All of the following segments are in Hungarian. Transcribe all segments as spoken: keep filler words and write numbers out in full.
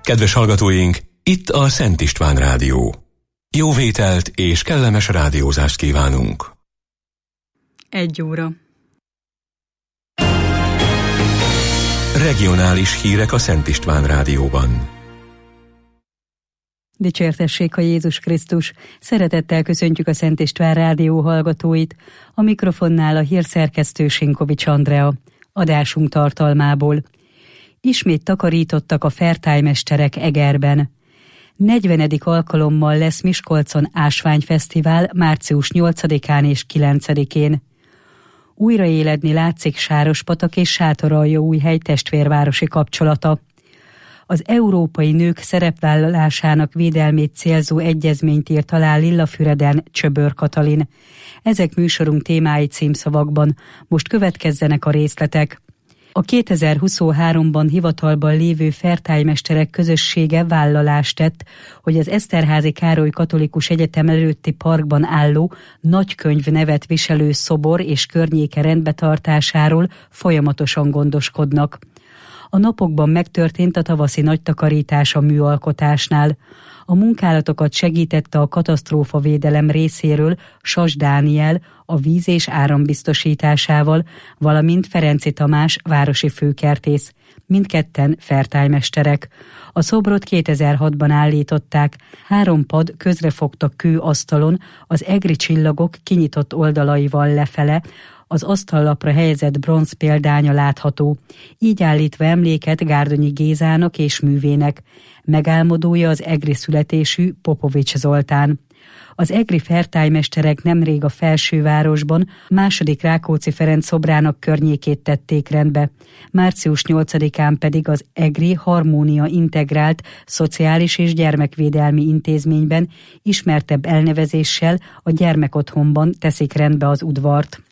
Kedves hallgatóink, itt a Szent István Rádió. Jó vételt és kellemes rádiózást kívánunk. Egy óra. Regionális hírek a Szent István Rádióban. Dicsértessék a Jézus Krisztus! Szeretettel köszöntjük a Szent István Rádió hallgatóit. A mikrofonnál a hírszerkesztő Sinkovics Andrea. Adásunk tartalmából. Ismét takarítottak a fertálymesterek Egerben. negyvenedik alkalommal lesz Miskolcon ásványfesztivál március nyolcadikán és kilencedikén. Újraéledni látszik Sárospatak és Sátoraljaújhely testvérvárosi kapcsolata. Az európai nők szerepvállalásának védelmét célzó egyezményt írt alá Lillafüreden Csöbör Katalin. Ezek műsorunk témái címszavakban. Most következzenek a részletek. A kétezer-huszonháromban hivatalban lévő fertálymesterek közössége vállalást tett, hogy az Eszterházy Károly Katolikus Egyetem előtti parkban álló nagykönyv nevet viselő szobor és környéke rendbetartásáról folyamatosan gondoskodnak. A napokban megtörtént a tavaszi nagytakarítás a műalkotásnál. A munkálatokat segítette a katasztrófavédelem részéről Sas Dániel a víz- és árambiztosításával, valamint Ferenci Tamás városi főkertész. Mindketten fertálymesterek. A szobrot kétezer-hatban állították, három pad közrefogtak kőasztalon, az egri csillagok kinyitott oldalaival lefele, az asztallapra helyezett bronz példánya látható, így állítva emléket Gárdonyi Gézának és művének. Megálmodója az egri születésű Popovics Zoltán. Az egri fertálymesterek nemrég a Felsővárosban második Rákóczi Ferenc szobrának környékét tették rendbe. március nyolcadikán pedig az egri Harmónia Integrált Szociális és Gyermekvédelmi Intézményben ismertebb elnevezéssel a Gyermekotthonban teszik rendbe az udvart.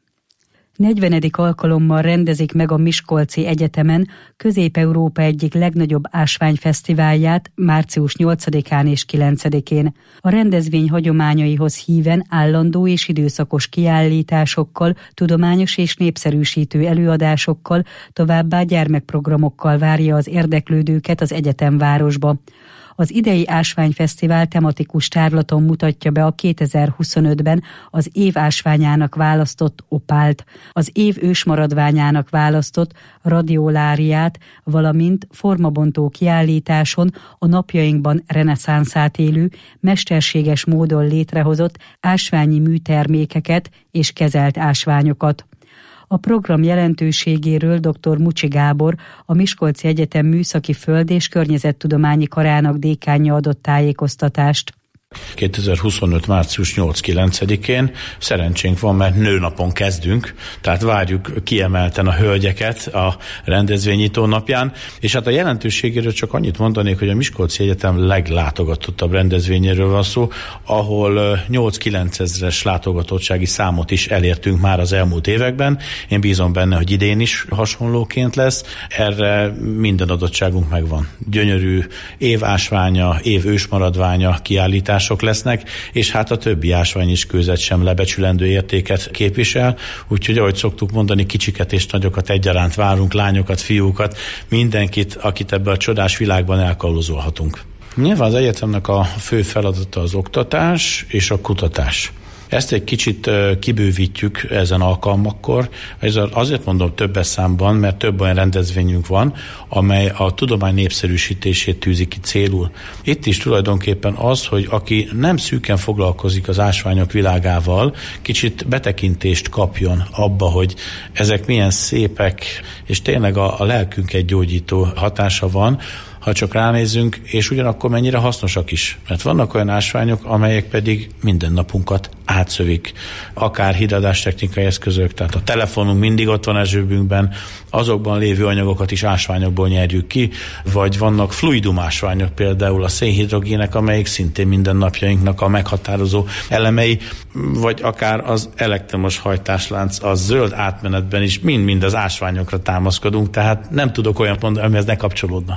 negyvenedik alkalommal rendezik meg a Miskolci Egyetemen Közép-Európa egyik legnagyobb ásványfesztiválját március nyolcadikán és kilencedikén. A rendezvény hagyományaihoz híven állandó és időszakos kiállításokkal, tudományos és népszerűsítő előadásokkal, továbbá gyermekprogramokkal várja az érdeklődőket az egyetemvárosba. Az idei ásványfesztivál tematikus tárlaton mutatja be a kétezer-huszonötben az év ásványának választott opált, az év ősmaradványának választott radioláriát, valamint formabontó kiállításon a napjainkban reneszánszát élő, mesterséges módon létrehozott ásványi műtermékeket és kezelt ásványokat. A program jelentőségéről dr. Mucsi Gábor, a Miskolci Egyetem Műszaki Föld- és Környezettudományi Karának dékánja adott tájékoztatást. kétezer-huszonöt. március nyolc-kilencedikén szerencsénk van, mert nőnapon kezdünk, tehát várjuk kiemelten a hölgyeket a rendezvénynyitó napján, és hát a jelentőségéről csak annyit mondanék, hogy a Miskolci Egyetem leglátogatottabb rendezvényéről van szó, ahol nyolc-kilenc ezres látogatottsági számot is elértünk már az elmúlt években. Én bízom benne, hogy idén is hasonlóként lesz. Erre minden adottságunk megvan. Gyönyörű évásványa, év ősmaradványa kiállítás lesznek, és hát a többi ásványi kőzet sem lebecsülendő értéket képvisel, úgyhogy ahogy szoktuk mondani, kicsiket és nagyokat egyaránt várunk, lányokat, fiúkat, mindenkit, akit ebben a csodás világban elkalózolhatunk. Nyilván az egyetemnek a fő feladata az oktatás és a kutatás. Ezt egy kicsit kibővítjük ezen alkalmakkor. Azért mondom többes számban, mert több olyan rendezvényünk van, amely a tudomány népszerűsítését tűzi ki célul. Itt is tulajdonképpen az, hogy aki nem szűken foglalkozik az ásványok világával, kicsit betekintést kapjon abba, hogy ezek milyen szépek, és tényleg a, a lelkünket gyógyító hatása van, ha csak ránézzünk, és ugyanakkor mennyire hasznosak is. Mert vannak olyan ásványok, amelyek pedig mindennapunkat átszövik. Akár híradástechnikai eszközök, tehát a telefonunk mindig ott van a zsebünkben, azokban lévő anyagokat is ásványokból nyerjük ki, vagy vannak fluidum ásványok, például a szénhidrogének, amelyik szintén mindennapjainknak a meghatározó elemei, vagy akár az elektromos hajtáslánc, a zöld átmenetben is mind-mind az ásványokra támaszkodunk, tehát nem tudok olyan mondani, amihez ne kapcsolódna.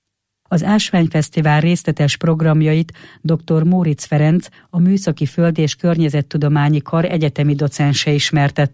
Az Ásványfesztivál részletes programjait dr. Móricz Ferenc, a Műszaki Föld- és Környezettudományi Kar egyetemi docense ismertette.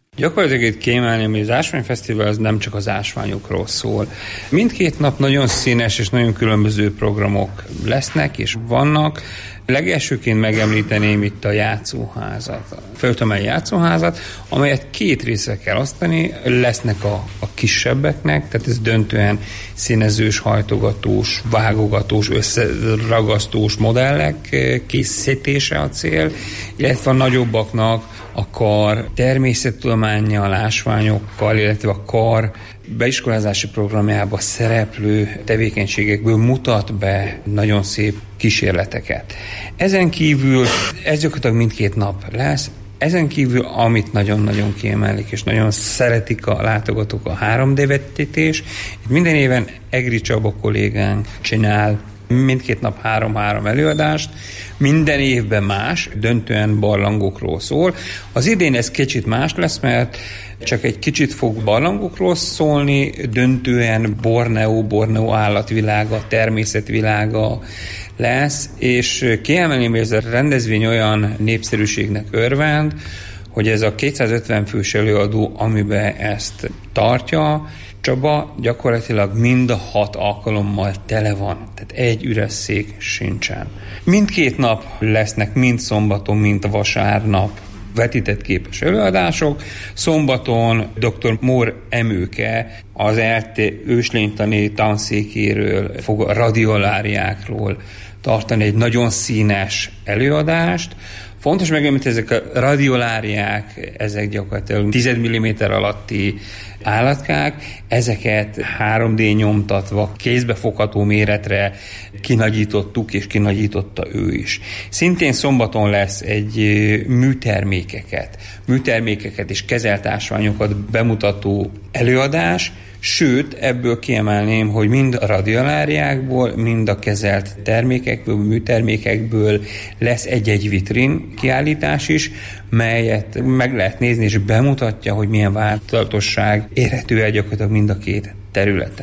Gyakorlatilag itt kiemelném, hogy az Ásványfesztivál az nem csak az ásványokról szól. Mindkét nap nagyon színes és nagyon különböző programok lesznek és vannak. Legelsőként megemlíteném itt a játszóházat, a Földtömei játszóházat, amelyet két részre kell osztani, lesznek a, a kisebbeknek, tehát ez döntően színezős, hajtogatós, vágogatós, összeragasztós modellek készítése a cél, illetve a nagyobbaknak a kar természettudománnyal, ásványokkal, illetve a kar beiskolázási programjába szereplő tevékenységekből mutat be nagyon szép kísérleteket. Ezen kívül, ez gyakorlatilag mindkét nap lesz, ezen kívül, amit nagyon-nagyon kiemelik, és nagyon szeretik a látogatók, a három dé vetítés. Itt minden éven Egri Csaba kollégánk csinál mindkét nap három-három előadást, minden évben más, döntően barlangokról szól. Az idén ez kicsit más lesz, mert csak egy kicsit fog barlangokról szólni, döntően Borneo, Borneo állatvilága, természetvilága lesz, és kiemelném, hogy ez a rendezvény olyan népszerűségnek örvend, hogy ez a kétszázötven fős előadó, amiben ezt tartja, Csaba gyakorlatilag mind a hat alkalommal tele van, tehát egy üres szék sincsen. Mindkét nap lesznek, mind szombaton, mind vasárnap vetített képes előadások. Szombaton dr. Mór Emőke az é el té őslénytani tanszékéről fog a radioláriákról tartani egy nagyon színes előadást. Fontos megemlíteni, ezek a radioláriák, ezek gyakorlatilag tíz milliméter alatti állatkák, ezeket három dé nyomtatva, kézbefogható méretre kinagyítottuk, és kinagyította ő is. Szintén szombaton lesz egy műtermékeket, műtermékeket és kezelt ásványokat bemutató előadás, sőt, ebből kiemelném, hogy mind a radioláriákból, mind a kezelt termékekből, műtermékekből lesz egy-egy vitrin kiállítás is, melyet meg lehet nézni, és bemutatja, hogy milyen változatosság érhető el gyakorlatilag mind a két területen.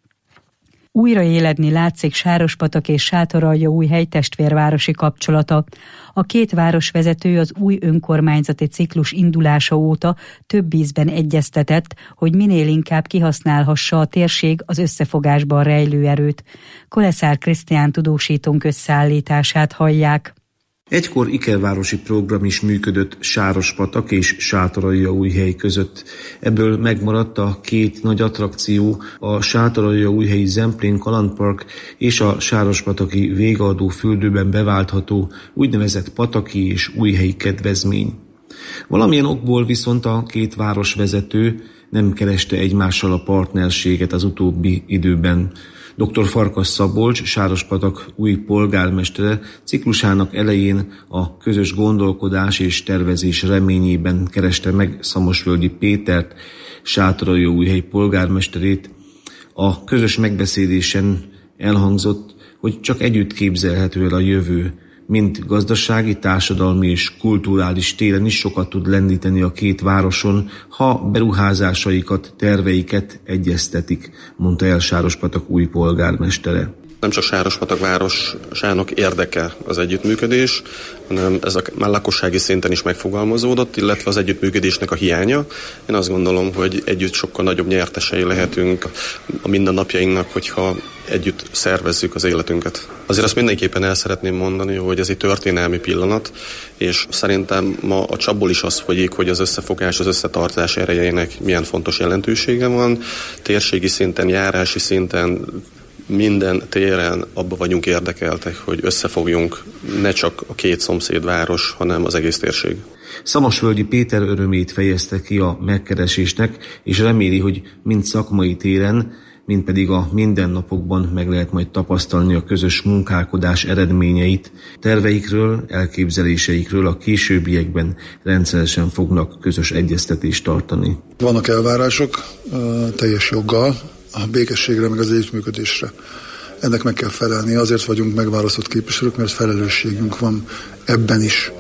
Újraéledni látszik Sárospatak és Sátoraljaújhely testvérvárosi kapcsolata. A két városvezető az új önkormányzati ciklus indulása óta több ízben egyeztetett, hogy minél inkább kihasználhassa a térség az összefogásban rejlő erőt. Koleszár Krisztián tudósítónk összeállítását hallják. Egykor ikervárosi program is működött Sárospatak és Sátoraljaújhely között. Ebből megmaradt a két nagy attrakció, a Sátoraljaújhelyi Zemplén kalandpark és a sárospataki végadó fürdőben beváltható úgynevezett pataki és újhelyi kedvezmény. Valamilyen okból viszont a két városvezető nem kereste egymással a partnerséget az utóbbi időben. doktor Farkas Szabolcs, Sárospatak új polgármestere ciklusának elején a közös gondolkodás és tervezés reményében kereste meg Szamosvölgyi Pétert, Sátoraljaújhely polgármesterét. A közös megbeszélésen elhangzott, hogy csak együtt képzelhető el a jövő, mind gazdasági, társadalmi és kulturális téren is sokat tud lendíteni a két városon, ha beruházásaikat, terveiket egyeztetik, mondta el Sárospatak új polgármestere. Nem csak Sárospatak városának érdeke az együttműködés, hanem ez a már lakossági szinten is megfogalmazódott, illetve az együttműködésnek a hiánya. Én azt gondolom, hogy együtt sokkal nagyobb nyertesei lehetünk a mindennapjainknak, hogyha együtt szervezzük az életünket. Azért azt mindenképpen el szeretném mondani, hogy ez egy történelmi pillanat, és szerintem ma a csapból is az folyik, hogy az összefogás, az összetartás erejének milyen fontos jelentősége van. Térségi szinten, járási szinten, minden téren abba vagyunk érdekeltek, hogy összefogjunk ne csak a két szomszédváros, hanem az egész térség. Szamosvölgyi Péter örömét fejezte ki a megkeresésnek, és reméli, hogy mind szakmai téren, mind pedig a mindennapokban meg lehet majd tapasztalni a közös munkálkodás eredményeit. Terveikről, elképzeléseikről a későbbiekben rendszeresen fognak közös egyeztetést tartani. Vannak elvárások teljes joggal a békességre, meg az együttműködésre. Ennek meg kell felelni. Azért vagyunk megválasztott képviselők, mert felelősségünk van ebben is.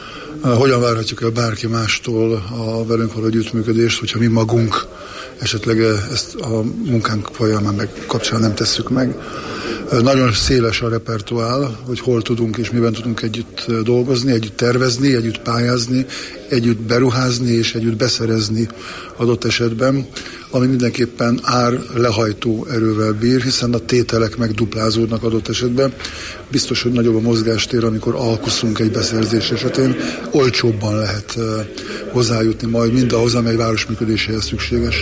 Hogyan várhatjuk el bárki mástól a velünk való együttműködést, hogyha mi magunk esetleg ezt a munkánk folyamán meg kapcsán nem tesszük meg. Nagyon széles a repertoár, hogy hol tudunk és miben tudunk együtt dolgozni, együtt tervezni, együtt pályázni, együtt beruházni és együtt beszerezni adott esetben, ami mindenképpen ár lehajtó erővel bír, hiszen a tételek megduplázódnak adott esetben. Biztos, hogy nagyobb a mozgástér, amikor alkuszunk egy beszerzés esetén, olcsóbban lehet hozzájutni majd mindahhoz, amely város működéséhez szükséges.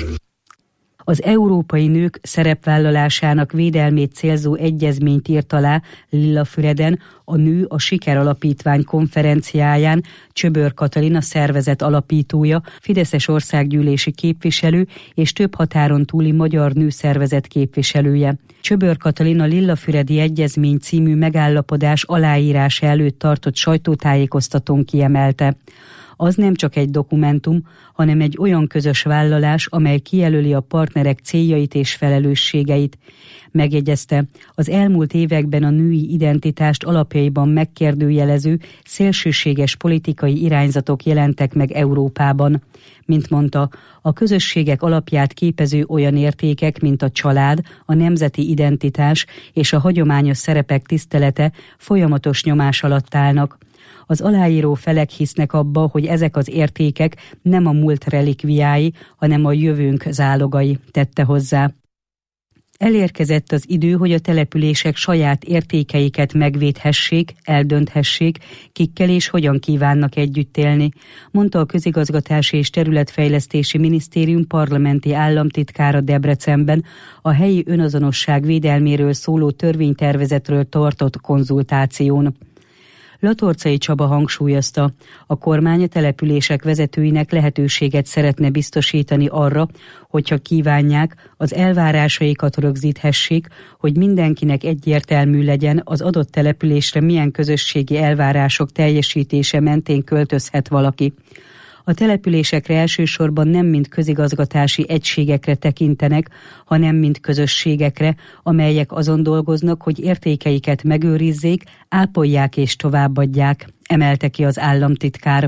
Az európai nők szerepvállalásának védelmét célzó egyezményt írt alá Lillafüreden a Nő a Siker Alapítvány konferenciáján Csöbör Katalin, a szervezet alapítója, fideszes országgyűlési képviselő és több határon túli magyar nőszervezet képviselője. Csöbör Katalin a Lillafüredi Egyezmény című megállapodás aláírása előtt tartott sajtótájékoztatón kiemelte: az nem csak egy dokumentum, hanem egy olyan közös vállalás, amely kijelöli a partnerek céljait és felelősségeit. Megjegyezte, az elmúlt években a női identitást alapjaiban megkérdőjelező, szélsőséges politikai irányzatok jelentek meg Európában. Mint mondta, a közösségek alapját képező olyan értékek, mint a család, a nemzeti identitás és a hagyományos szerepek tisztelete folyamatos nyomás alatt állnak. Az aláíró felek hisznek abba, hogy ezek az értékek nem a múlt relikviái, hanem a jövőnk zálogai, tette hozzá. Elérkezett az idő, hogy a települések saját értékeiket megvédhessék, eldönthessék, kikkel és hogyan kívánnak együtt élni, mondta a Közigazgatási és Területfejlesztési Minisztérium parlamenti államtitkára Debrecenben a helyi önazonosság védelméről szóló törvénytervezetről tartott konzultáción. Latorcai Csaba hangsúlyozta, a kormány a települések vezetőinek lehetőséget szeretne biztosítani arra, hogyha kívánják, az elvárásaikat rögzíthessék, hogy mindenkinek egyértelmű legyen, az adott településre milyen közösségi elvárások teljesítése mentén költözhet valaki. A településekre elsősorban nem mint közigazgatási egységekre tekintenek, hanem mint közösségekre, amelyek azon dolgoznak, hogy értékeiket megőrizzék, ápolják és továbbadják, emelte ki az államtitkár.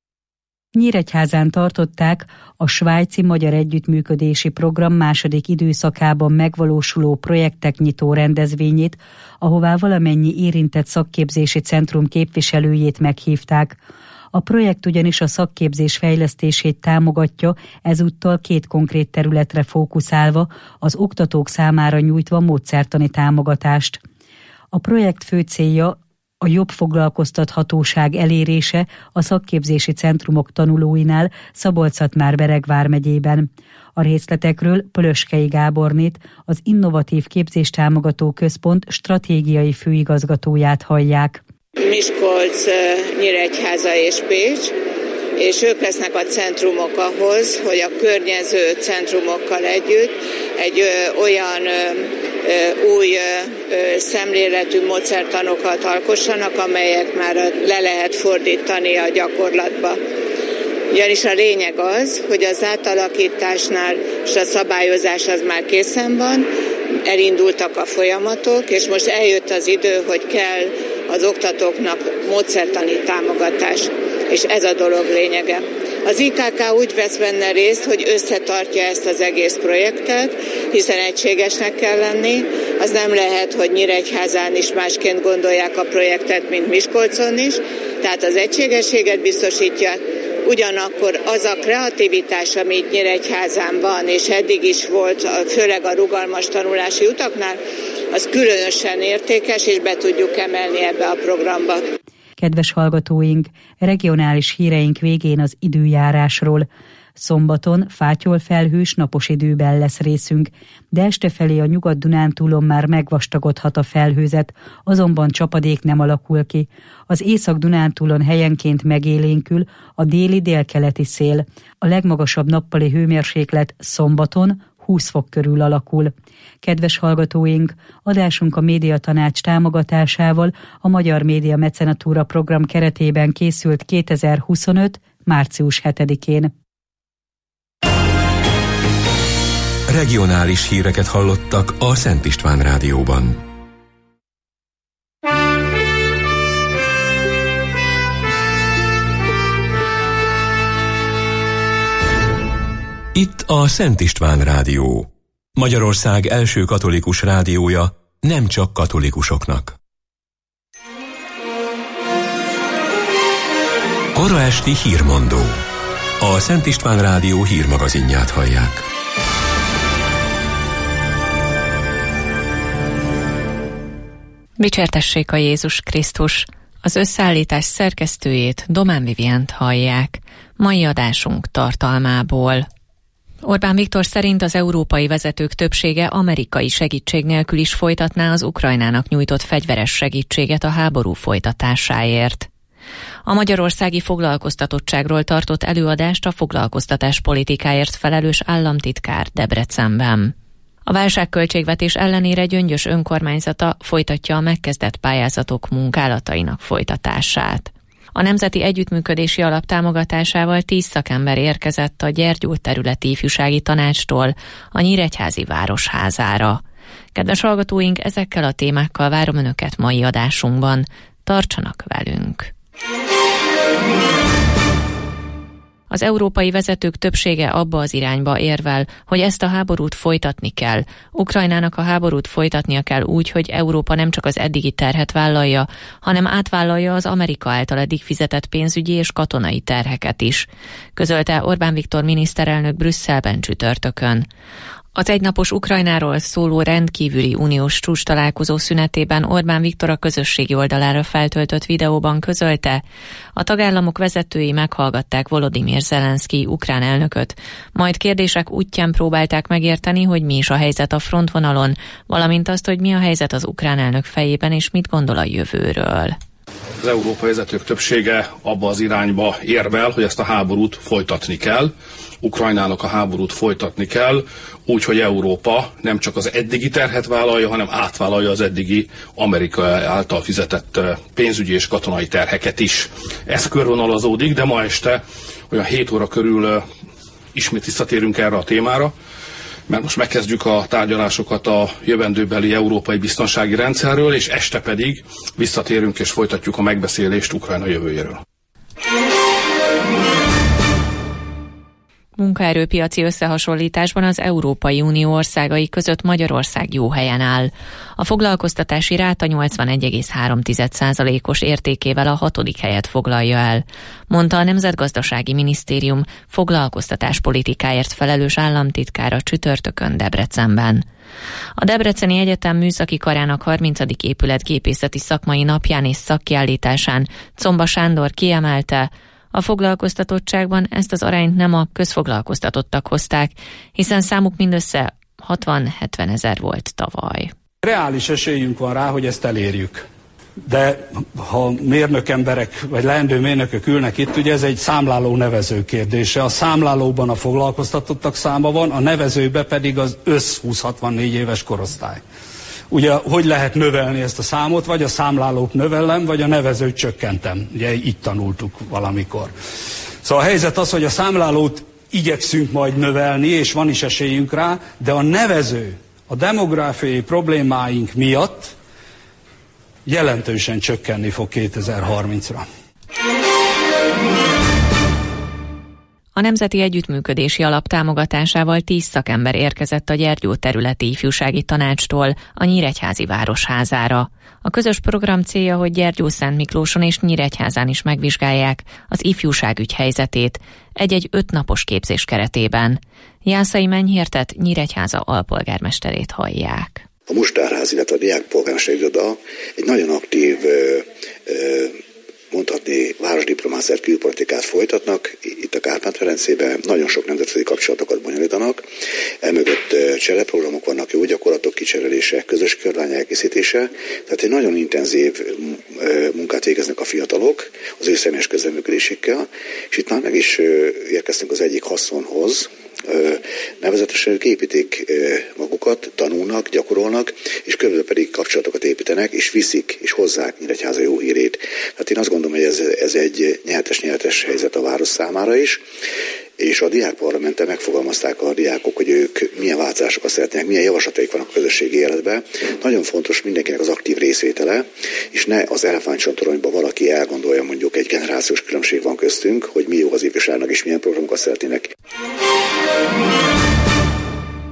Nyíregyházán tartották a svájci magyar együttműködési program második időszakában megvalósuló projektek nyitó rendezvényét, ahová valamennyi érintett szakképzési centrum képviselőjét meghívták. A projekt ugyanis a szakképzés fejlesztését támogatja, ezúttal két konkrét területre fókuszálva, az oktatók számára nyújtva módszertani támogatást. A projekt fő célja a jobb foglalkoztathatóság elérése a szakképzési centrumok tanulóinál Szabolcs-Szatmár-Bereg vármegyében. A részletekről Pölöskei Gábornét, az Innovatív Képzéstámogató Központ stratégiai főigazgatóját hallják. Miskolc, Nyíregyháza és Pécs, és ők lesznek a centrumok ahhoz, hogy a környező centrumokkal együtt egy ö, olyan ö, ö, új ö, szemléletű módszertanokat alkossanak, amelyek már le lehet fordítani a gyakorlatba. Ugyanis a lényeg az, hogy az átalakításnál és a szabályozás az már készen van, elindultak a folyamatok, és most eljött az idő, hogy kell az oktatóknak módszertani támogatás, és ez a dolog lényege. Az i ká ká úgy vesz benne részt, hogy összetartja ezt az egész projektet, hiszen egységesnek kell lenni. Az nem lehet, hogy Nyíregyházán is másként gondolják a projektet, mint Miskolcon is, tehát az egységességet biztosítja. Ugyanakkor az a kreativitás, ami Nyíregyházán van, és eddig is volt, főleg a rugalmas tanulási utaknál, az különösen értékes, és be tudjuk emelni ebbe a programba. Kedves hallgatóink, regionális híreink végén az időjárásról. Szombaton fátyol felhős, napos időben lesz részünk, de este felé a Nyugat-Dunántúlon már megvastagodhat a felhőzet, azonban csapadék nem alakul ki. Az Észak-Dunántúlon helyenként megélénkül a déli-délkeleti szél. A legmagasabb nappali hőmérséklet szombaton húsz fok körül alakul. Kedves hallgatóink, adásunk a Médiatanács támogatásával a Magyar Média Mecenatúra program keretében készült kétezer-huszonöt. március hetedikén. Regionális híreket hallottak a Szent István Rádióban. Itt a Szent István Rádió, Magyarország első katolikus rádiója, nem csak katolikusoknak. Kora esti hírmondó. A Szent István Rádió hírmagazinját hallják. Dicsértessék a Jézus Krisztus! Az összeállítás szerkesztőjét, Domán Vivient hallják. Mai adásunk tartalmából. Orbán Viktor szerint az európai vezetők többsége amerikai segítség nélkül is folytatná az Ukrajnának nyújtott fegyveres segítséget a háború folytatásáért. A magyarországi foglalkoztatottságról tartott előadást a foglalkoztatás politikáért felelős államtitkár Debrecenben. A válságköltségvetés ellenére Gyöngyös önkormányzata folytatja a megkezdett pályázatok munkálatainak folytatását. A Nemzeti Együttműködési Alap támogatásával tíz szakember érkezett a Gyergyó területi ifjúsági tanácstól a Nyíregyházi Városházára. Kedves hallgatóink, ezekkel a témákkal várom Önöket mai adásunkban. Tartsanak velünk! Az európai vezetők többsége abba az irányba érvel, hogy ezt a háborút folytatni kell. Ukrajnának a háborút folytatnia kell úgy, hogy Európa nem csak az eddigi terhet vállalja, hanem átvállalja az Amerika által eddig fizetett pénzügyi és katonai terheket is, közölte Orbán Viktor miniszterelnök Brüsszelben csütörtökön. Az egynapos Ukrajnáról szóló rendkívüli uniós csúcs találkozó szünetében Orbán Viktor a közösségi oldalára feltöltött videóban közölte, a tagállamok vezetői meghallgatták Volodymyr Zelenszky ukrán elnököt, majd kérdések útján próbálták megérteni, hogy mi is a helyzet a frontvonalon, valamint azt, hogy mi a helyzet az ukrán elnök fejében és mit gondol a jövőről. Az európai vezetők többsége abba az irányba érvel, hogy ezt a háborút folytatni kell. Ukrajnának a háborút folytatni kell, úgy, hogy Európa nem csak az eddigi terhet vállalja, hanem átvállalja az eddigi Amerika által fizetett pénzügyi és katonai terheket is. Ez körvonalazódik, de ma este olyan hét óra körül ismét visszatérünk erre a témára, mert most megkezdjük a tárgyalásokat a jövendőbeli európai biztonsági rendszerről, és este pedig visszatérünk és folytatjuk a megbeszélést Ukrajna jövőjéről. Munkaerőpiaci összehasonlításban az Európai Unió országai között Magyarország jó helyen áll. A foglalkoztatási ráta nyolcvanegy egész három százalékos értékével a hatodik helyet foglalja el, mondta a Nemzetgazdasági Minisztérium foglalkoztatáspolitikáért felelős államtitkára csütörtökön Debrecenben. A Debreceni Egyetem műszaki karának harmincadik épületgépészeti szakmai napján és szakkiállításán Comba Sándor kiemelte, a foglalkoztatottságban ezt az arányt nem a közfoglalkoztatottak hozták, hiszen számuk mindössze hatvan-hetven ezer volt tavaly. Reális esélyünk van rá, hogy ezt elérjük. De ha mérnök emberek, vagy leendő mérnökök ülnek itt, ugye ez egy számláló nevező kérdése. A számlálóban a foglalkoztatottak száma van, a nevezőben pedig az össz húsz-hatvannégy éves korosztály. Ugye, hogy lehet növelni ezt a számot, vagy a számlálót növelem, vagy a nevezőt csökkentem. Ugye így tanultuk valamikor. Szóval a helyzet az, hogy a számlálót igyekszünk majd növelni, és van is esélyünk rá, de a nevező, a demográfiai problémáink miatt jelentősen csökkenni fog kétezer-harmincra. A Nemzeti Együttműködési Alap támogatásával tíz szakember érkezett a Gyergyó területi ifjúsági tanácstól a Nyíregyházi Városházára. A közös program célja, hogy Gyergyószentmiklóson és Nyíregyházán is megvizsgálják az ifjúságügy helyzetét egy-egy ötnapos képzés keretében. Jászai Menyhértet, Nyíregyháza alpolgármesterét hallják. A Mustárház, illetve a Diákpolgármester iroda egy nagyon aktív ö, ö, mondhatni városdiplomáciát, külpolitikát folytatnak, itt a Kárpát-medencében nagyon sok nemzetközi kapcsolatokat bonyolítanak, emögött csereprogramok vannak, jó gyakorlatok kicserélése, közös körlány elkészítése, tehát egy nagyon intenzív munkát végeznek a fiatalok az ő személyes közreműködésekkel, és itt már meg is érkeztünk az egyik haszonhoz, nevezetesen ők építik magukat, tanulnak, gyakorolnak, és körülbelül pedig kapcsolatokat építenek, és viszik, és hozzák Nyíregyháza jó hírét. Hát én azt gondolom, hogy ez, ez egy nyertes-nyertes helyzet a város számára is, és a diákparlamenten megfogalmazták a diákok, hogy ők milyen változásokat szeretnének, milyen javaslataik vannak a közösségi életben. Nagyon fontos mindenkinek az aktív részvétele, és ne az elefántcsontoronyban valaki elgondolja, mondjuk egy generációs különbség van köztünk, hogy mi jó az ifjúságnak és milyen programokat szeretnének.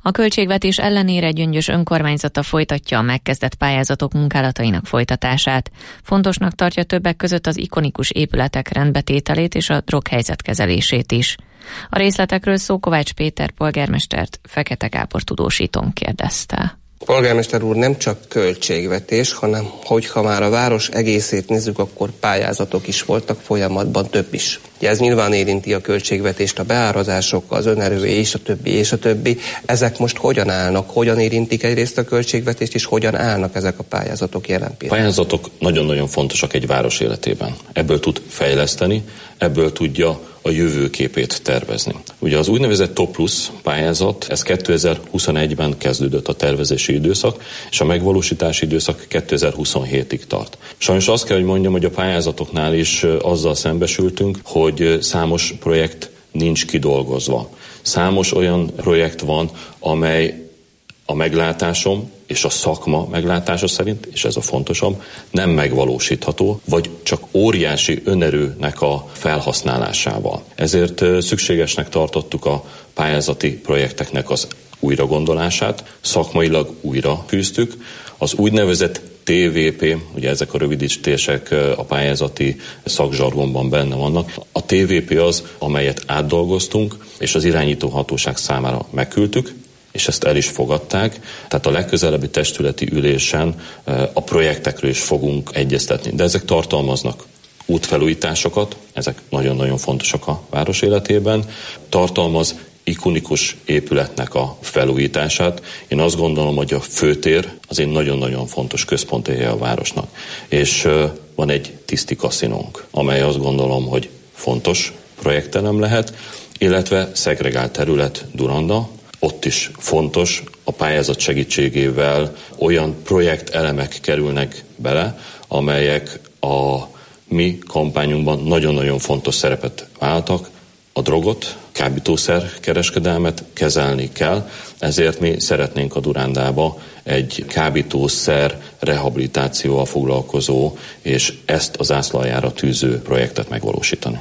A költségvetés ellenére Gyöngyös önkormányzata folytatja a megkezdett pályázatok munkálatainak folytatását. Fontosnak tartja többek között az ikonikus épületek rendbetételét és a droghelyzet kezelését is. A részletekről Szókovács Péter polgármestert Fekete Gábor tudósítón kérdezte. Polgármester úr, nem csak költségvetés, hanem hogyha már a város egészét nézzük, akkor pályázatok is voltak folyamatban, több is. Ugye ez nyilván érinti a költségvetést, a beárazások, az önerő és a többi, és a többi. Ezek most hogyan állnak? Hogyan érintik egyrészt a költségvetést, és hogyan állnak ezek a pályázatok jelen pillanatban? Pályázatok nagyon-nagyon fontosak egy város életében. Ebből tud fejleszteni, ebből tudja a jövőképét tervezni. Ugye az úgynevezett Top Plus pályázat, ez kétezer-huszonegyben kezdődött a tervezési időszak, és a megvalósítási időszak kétezer-huszonhétig tart. Sajnos azt kell, hogy mondjam, hogy a pályázatoknál is azzal szembesültünk, hogy számos projekt nincs kidolgozva. Számos olyan projekt van, amely a meglátásom és a szakma meglátása szerint, és ez a fontosabb, nem megvalósítható, vagy csak óriási önerőnek a felhasználásával. Ezért szükségesnek tartottuk a pályázati projekteknek az újragondolását, szakmailag újra fűztük. Az úgynevezett té vé pé, ugye ezek a rövidítések a pályázati szakzsargonban benne vannak. A té vé pé az, amelyet átdolgoztunk, és az irányító hatóság számára megküldtük, és ezt el is fogadták. Tehát a legközelebbi testületi ülésen a projektekről is fogunk egyeztetni. De ezek tartalmaznak útfelújításokat, ezek nagyon-nagyon fontosak a város életében. Tartalmaz ikonikus épületnek a felújítását. Én azt gondolom, hogy a főtér az egy nagyon-nagyon fontos központi helye a városnak. És van egy tiszti kaszinónk, amely azt gondolom, hogy fontos projektelem lehet, illetve szegregált terület Duranda. Ott is fontos, a pályázat segítségével olyan projektelemek kerülnek bele, amelyek a mi kampányunkban nagyon-nagyon fontos szerepet váltak. A drogot, kábítószer kereskedelmet kezelni kell, ezért mi szeretnénk a Durándába egy kábítószer rehabilitációval foglalkozó és ezt az zászlajára tűző projektet megvalósítani.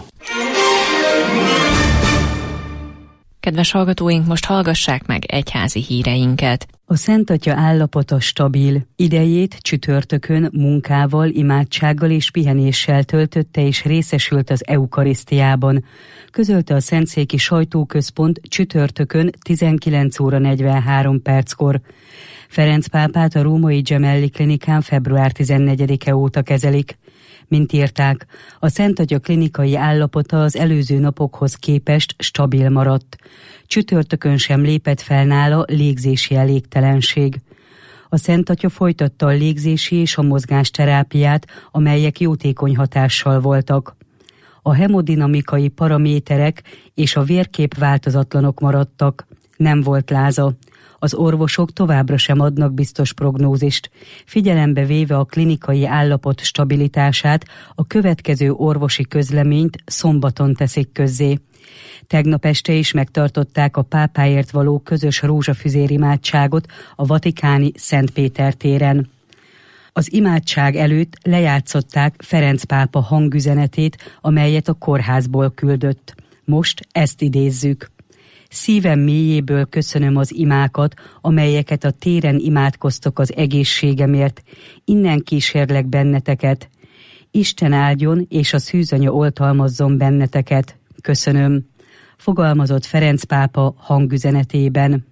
Kedves hallgatóink, most hallgassák meg egyházi híreinket. A Szent Atya állapota stabil. Idejét csütörtökön munkával, imádsággal és pihenéssel töltötte és részesült az eukarisztiában. Közölte a Szentszéki Sajtóközpont csütörtökön tizenkilenc óra negyvenhárom perckor. Ferenc pápát a római Gemelli klinikán február tizennegyedike óta kezelik. Mint írták, a Szent Atya klinikai állapota az előző napokhoz képest stabil maradt. Csütörtökön sem lépett fel nála légzési elégtelenség. A Szent Atya folytatta a légzési és a mozgásterápiát, amelyek jótékony hatással voltak. A hemodinamikai paraméterek és a vérkép változatlanok maradtak. Nem volt láza. Az orvosok továbbra sem adnak biztos prognózist. Figyelembe véve a klinikai állapot stabilitását, a következő orvosi közleményt szombaton teszik közzé. Tegnap este is megtartották a pápáért való közös rózsafüzér imádságot a vatikáni Szent Péter téren. Az imádság előtt lejátszották Ferenc pápa hangüzenetét, amelyet a kórházból küldött. Most ezt idézzük. Szívem mélyéből köszönöm az imákat, amelyeket a téren imádkoztok az egészségemért. Innen kísérlek benneteket. Isten áldjon, és a szűzanya oltalmazzon benneteket. Köszönöm. Fogalmazott Ferenc pápa hangüzenetében.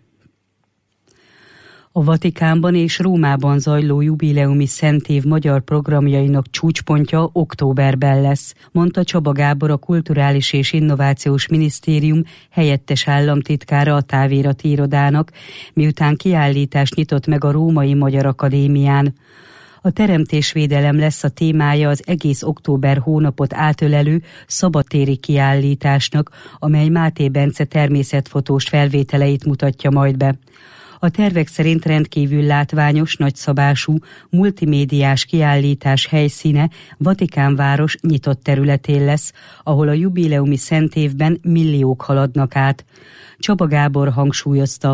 A Vatikánban és Rómában zajló jubileumi szentév magyar programjainak csúcspontja októberben lesz, mondta Csaba Gábor, a Kulturális és Innovációs Minisztérium helyettes államtitkára a távirati irodának, miután kiállítást nyitott meg a Római Magyar Akadémián. A teremtésvédelem lesz a témája az egész október hónapot átölelő szabadtéri kiállításnak, amely Máté Bence természetfotós felvételeit mutatja majd be. A tervek szerint rendkívül látványos, nagyszabású, multimédiás kiállítás helyszíne Vatikánváros nyitott területén lesz, ahol a jubileumi szentévben milliók haladnak át. Csaba Gábor hangsúlyozta,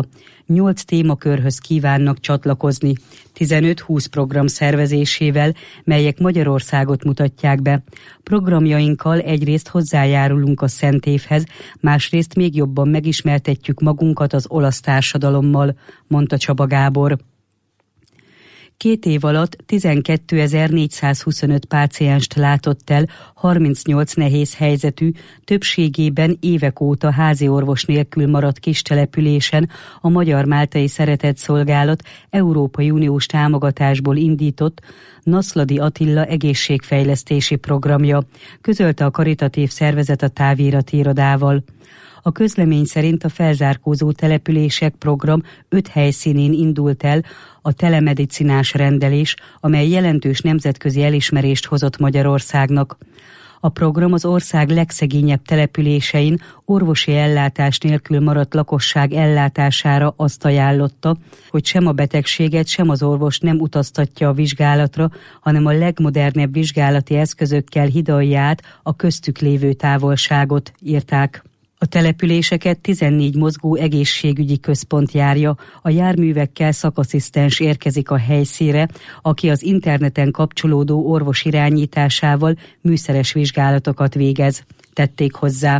nyolc témakörhöz kívánnak csatlakozni, tizenöt-húsz program szervezésével, melyek Magyarországot mutatják be. Programjainkkal egyrészt hozzájárulunk a Szent Évhez, másrészt még jobban megismertetjük magunkat az olasz társadalommal, mondta Csaba Gábor. Két év alatt tizenkétezer-négyszázhuszonöt pácienst látott el, harmincnyolc nehéz helyzetű, többségében évek óta házi orvos nélkül maradt kistelepülésen a Magyar-Máltai Szeretetszolgálat Európai Uniós támogatásból indított Naszladi Attila egészségfejlesztési programja, közölte a karitatív szervezet a távirati irodával. A közlemény szerint a felzárkózó települések program öt helyszínén indult el a telemedicinás rendelés, amely jelentős nemzetközi elismerést hozott Magyarországnak. A program az ország legszegényebb településein orvosi ellátás nélkül maradt lakosság ellátására azt ajánlotta, hogy sem a betegséget, sem az orvos nem utaztatja a vizsgálatra, hanem a legmodernebb vizsgálati eszközökkel hidalja át a köztük lévő távolságot, írták. A településeket tizennégy mozgó egészségügyi központ járja, a járművekkel szakasszisztens érkezik a helyszínre, aki az interneten kapcsolódó orvos irányításával műszeres vizsgálatokat végez, tették hozzá.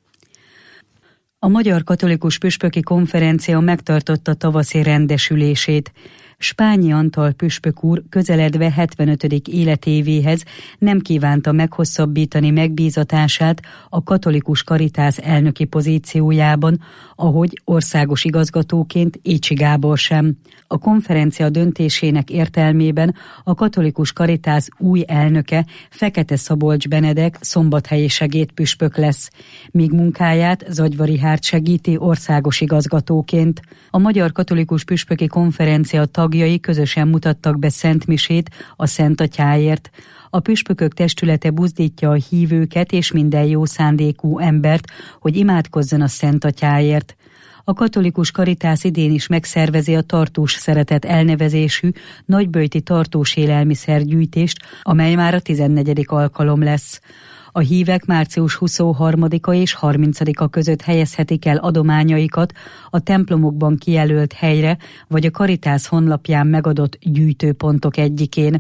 A Magyar Katolikus Püspöki Konferencia megtartotta tavaszi rendesülését. Spányi Antal püspök úr közeledve hetvenötödik életévéhez nem kívánta meghosszabbítani megbízatását a Katolikus Karitász elnöki pozíciójában, ahogy országos igazgatóként Écsi Gábor sem. A konferencia döntésének értelmében a Katolikus Karitász új elnöke Fekete Szabolcs Benedek szombathelyi segédpüspök lesz, míg munkáját Zagyva Richárd segíti országos igazgatóként. A Magyar Katolikus Püspöki Konferencia tagjai közösen mutattak be szentmisét a Szent Atyáért. A püspökök testülete buzdítja a hívőket és minden jó szándékú embert, hogy imádkozzon a Szent Atyáért. A Katolikus Karitász idén is megszervezi a Tartós Szeretet elnevezésű nagyböjti tartós élelmiszergyűjtést, amely már a tizennegyedik alkalom lesz. A hívek március huszonharmadika és harmincadika között helyezhetik el adományaikat a templomokban kijelölt helyre, vagy a Karitász honlapján megadott gyűjtőpontok egyikén.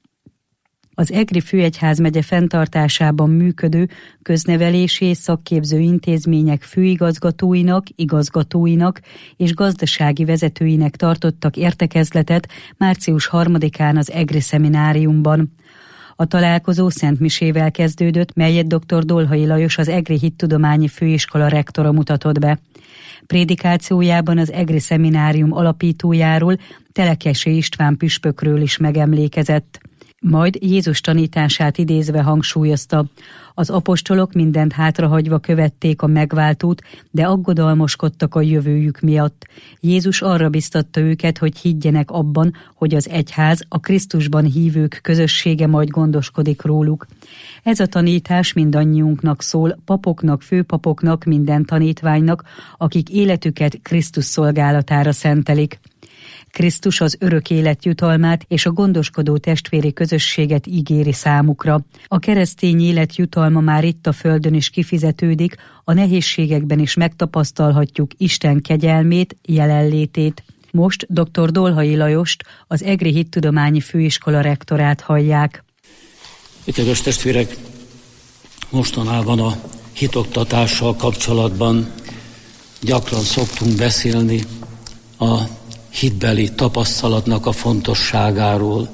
Az Egri Főegyházmegye fenntartásában működő köznevelési és szakképző intézmények főigazgatóinak, igazgatóinak és gazdasági vezetőinek tartottak értekezletet március harmadikán az Egri Szemináriumban. A találkozó szentmisével kezdődött, melyet dr. Dolhai Lajos, az Egri Hittudományi Főiskola rektora mutatott be. Prédikációjában az Egri Szeminárium alapítójáról, Telekessy István püspökről is megemlékezett. Majd Jézus tanítását idézve hangsúlyozta: az apostolok mindent hátrahagyva követték a megváltót, de aggodalmoskodtak a jövőjük miatt. Jézus arra biztatta őket, hogy higgyenek abban, hogy az egyház, a Krisztusban hívők közössége majd gondoskodik róluk. Ez a tanítás mindannyiunknak szól, papoknak, főpapoknak, minden tanítványnak, akik életüket Krisztus szolgálatára szentelik. Krisztus az örök élet jutalmát és a gondoskodó testvéri közösséget ígéri számukra. A keresztény élet jutalma már itt a földön is kifizetődik, a nehézségekben is megtapasztalhatjuk Isten kegyelmét, jelenlétét. Most dr. Dolhai Lajost, az Egri Hittudományi Főiskola rektorát hallják. Kedves testvérek, mostanában a hitoktatással kapcsolatban gyakran szoktunk beszélni a hitbeli tapasztalatnak a fontosságáról,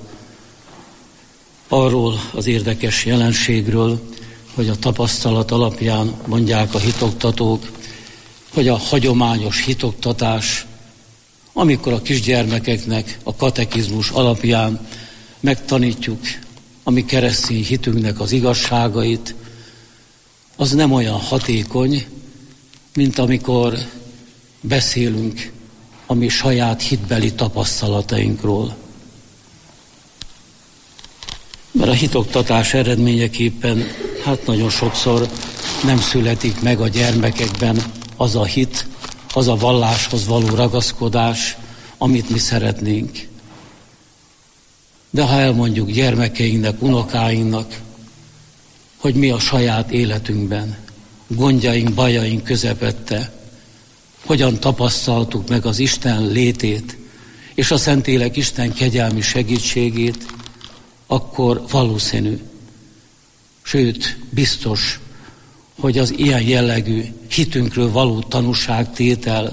arról az érdekes jelenségről, hogy a tapasztalat alapján mondják a hitoktatók, hogy a hagyományos hitoktatás, amikor a kisgyermekeknek a katekizmus alapján megtanítjuk a mi keresztény hitünknek az igazságait, az nem olyan hatékony, mint amikor beszélünk a mi saját hitbeli tapasztalatainkról. Mert a hitoktatás eredményeképpen hát nagyon sokszor nem születik meg a gyermekekben az a hit, az a valláshoz való ragaszkodás, amit mi szeretnénk. De ha elmondjuk gyermekeinknek, unokáinknak, hogy mi a saját életünkben, gondjaink, bajaink közepette, hogyan tapasztaltuk meg az Isten létét és a Szentlélek Isten kegyelmi segítségét, akkor valószínű, sőt biztos, hogy az ilyen jellegű hitünkről való tanúságtétel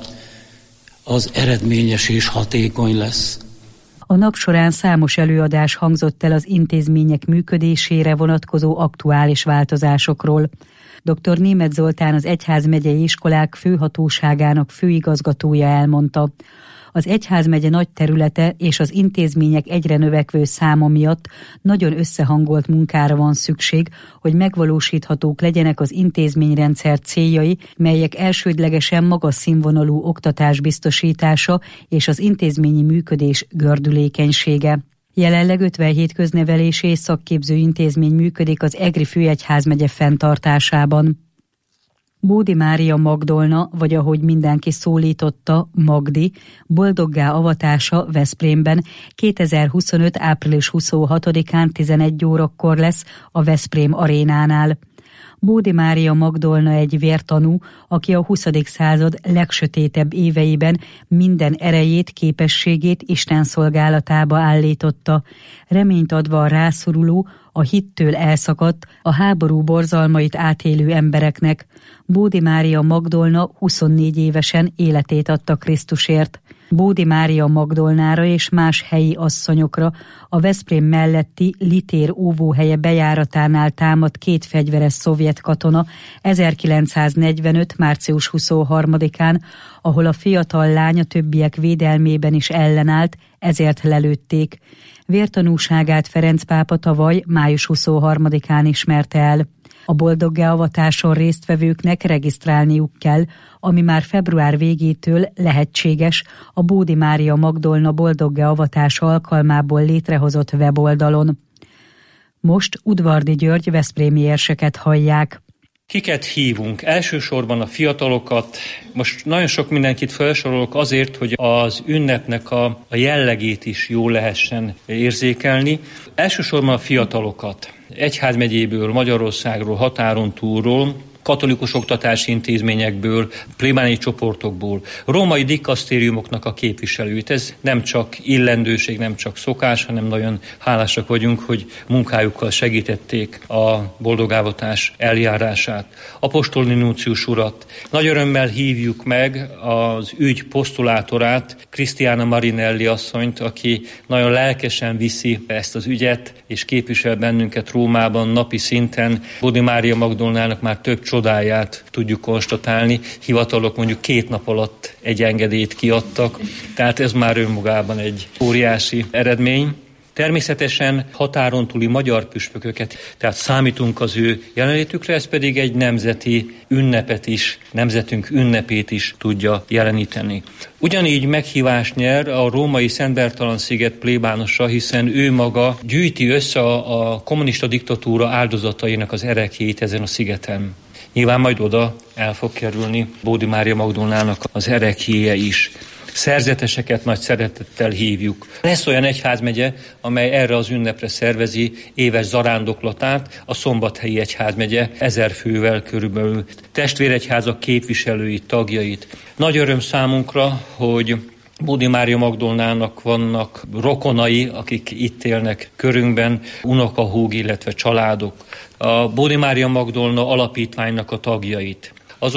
az eredményes és hatékony lesz. A nap során számos előadás hangzott el az intézmények működésére vonatkozó aktuális változásokról. dr. Németh Zoltán, az Egyházmegyei Iskolák Főhatóságának főigazgatója elmondta, az egyházmegye nagy területe és az intézmények egyre növekvő száma miatt nagyon összehangolt munkára van szükség, hogy megvalósíthatók legyenek az intézményrendszer céljai, melyek elsődlegesen magas színvonalú oktatás biztosítása és az intézményi működés gördülékenysége. Jelenleg ötvenhét köznevelési és szakképző intézmény működik az Egri főegyházmegye fenntartásában. Bódi Mária Magdolna, vagy ahogy mindenki szólította, Magdi, boldoggá avatása Veszprémben kétezer-huszonöt. április huszonhatodikán tizenegy órakor lesz a Veszprém arénánál. Bódi Mária Magdolna egy vértanú, aki a huszadik század legsötétebb éveiben minden erejét, képességét Isten szolgálatába állította, reményt adva a rászoruló, a hittől elszakadt, a háború borzalmait átélő embereknek. Bódi Mária Magdolna huszonnégy évesen életét adta Krisztusért. Bódi Mária Magdolnára és más helyi asszonyokra a Veszprém melletti Litér óvóhelye bejáratánál támadt két fegyveres szovjet katona ezerkilencszáznegyvenöt. március huszonharmadikán, ahol a fiatal lány a többiek védelmében is ellenállt, ezért lelőtték. Vértanúságát Ferenc pápa tavaly május huszonharmadikán ismerte el. A boldoggá avatáson résztvevőknek regisztrálniuk kell, ami már február végétől lehetséges a Bódi Mária Magdolna boldoggá avatása alkalmából létrehozott weboldalon. Most Udvardi György veszprémi érseket hallják. Kiket hívunk? Elsősorban a fiatalokat. Most nagyon sok mindenkit felsorolok azért, hogy az ünnepnek a, a jellegét is jól lehessen érzékelni. Elsősorban a fiatalokat. Egyházmegyéből, Magyarországról, határon túlról, katolikus oktatási intézményekből, plébániai csoportokból, római dikasztériumoknak a képviselőit. Ez nem csak illendőség, nem csak szokás, hanem nagyon hálásak vagyunk, hogy munkájukkal segítették a boldogávatás eljárását. Apostol Nuncius urat nagy örömmel hívjuk meg az ügy posztulátorát, Krisztiána Marinelli asszonyt, aki nagyon lelkesen viszi ezt az ügyet, és képvisel bennünket Rómában napi szinten. Bódi Mária Magdolnának már több csodáját tudjuk konstatálni. Hivatalok mondjuk két nap alatt egy engedélyt kiadtak, tehát ez már önmagában egy óriási eredmény. Természetesen határon túli magyar püspököket, tehát számítunk az ő jelenlétükre, ez pedig egy nemzeti ünnepet is, nemzetünk ünnepét is tudja jeleníteni. Ugyanígy meghívást nyer a római Szent Bertalan-sziget plébánosa, hiszen ő maga gyűjti össze a, a kommunista diktatúra áldozatainak az ereklyét ezen a szigeten. Nyilván majd oda el fog kerülni Bódi Mária Magdolnának az ereklyéje is. Szerzeteseket nagy szeretettel hívjuk. Lesz olyan egyházmegye, amely erre az ünnepre szervezi éves zarándoklatát, a Szombathelyi Egyházmegye ezer fővel körülbelül, testvéregyházak képviselőit, tagjait. Nagy öröm számunkra, hogy Bódi Mária Magdolnának vannak rokonai, akik itt élnek körünkben, unokahúg, illetve családok. A Bódi Mária Magdolna alapítványnak a tagjait.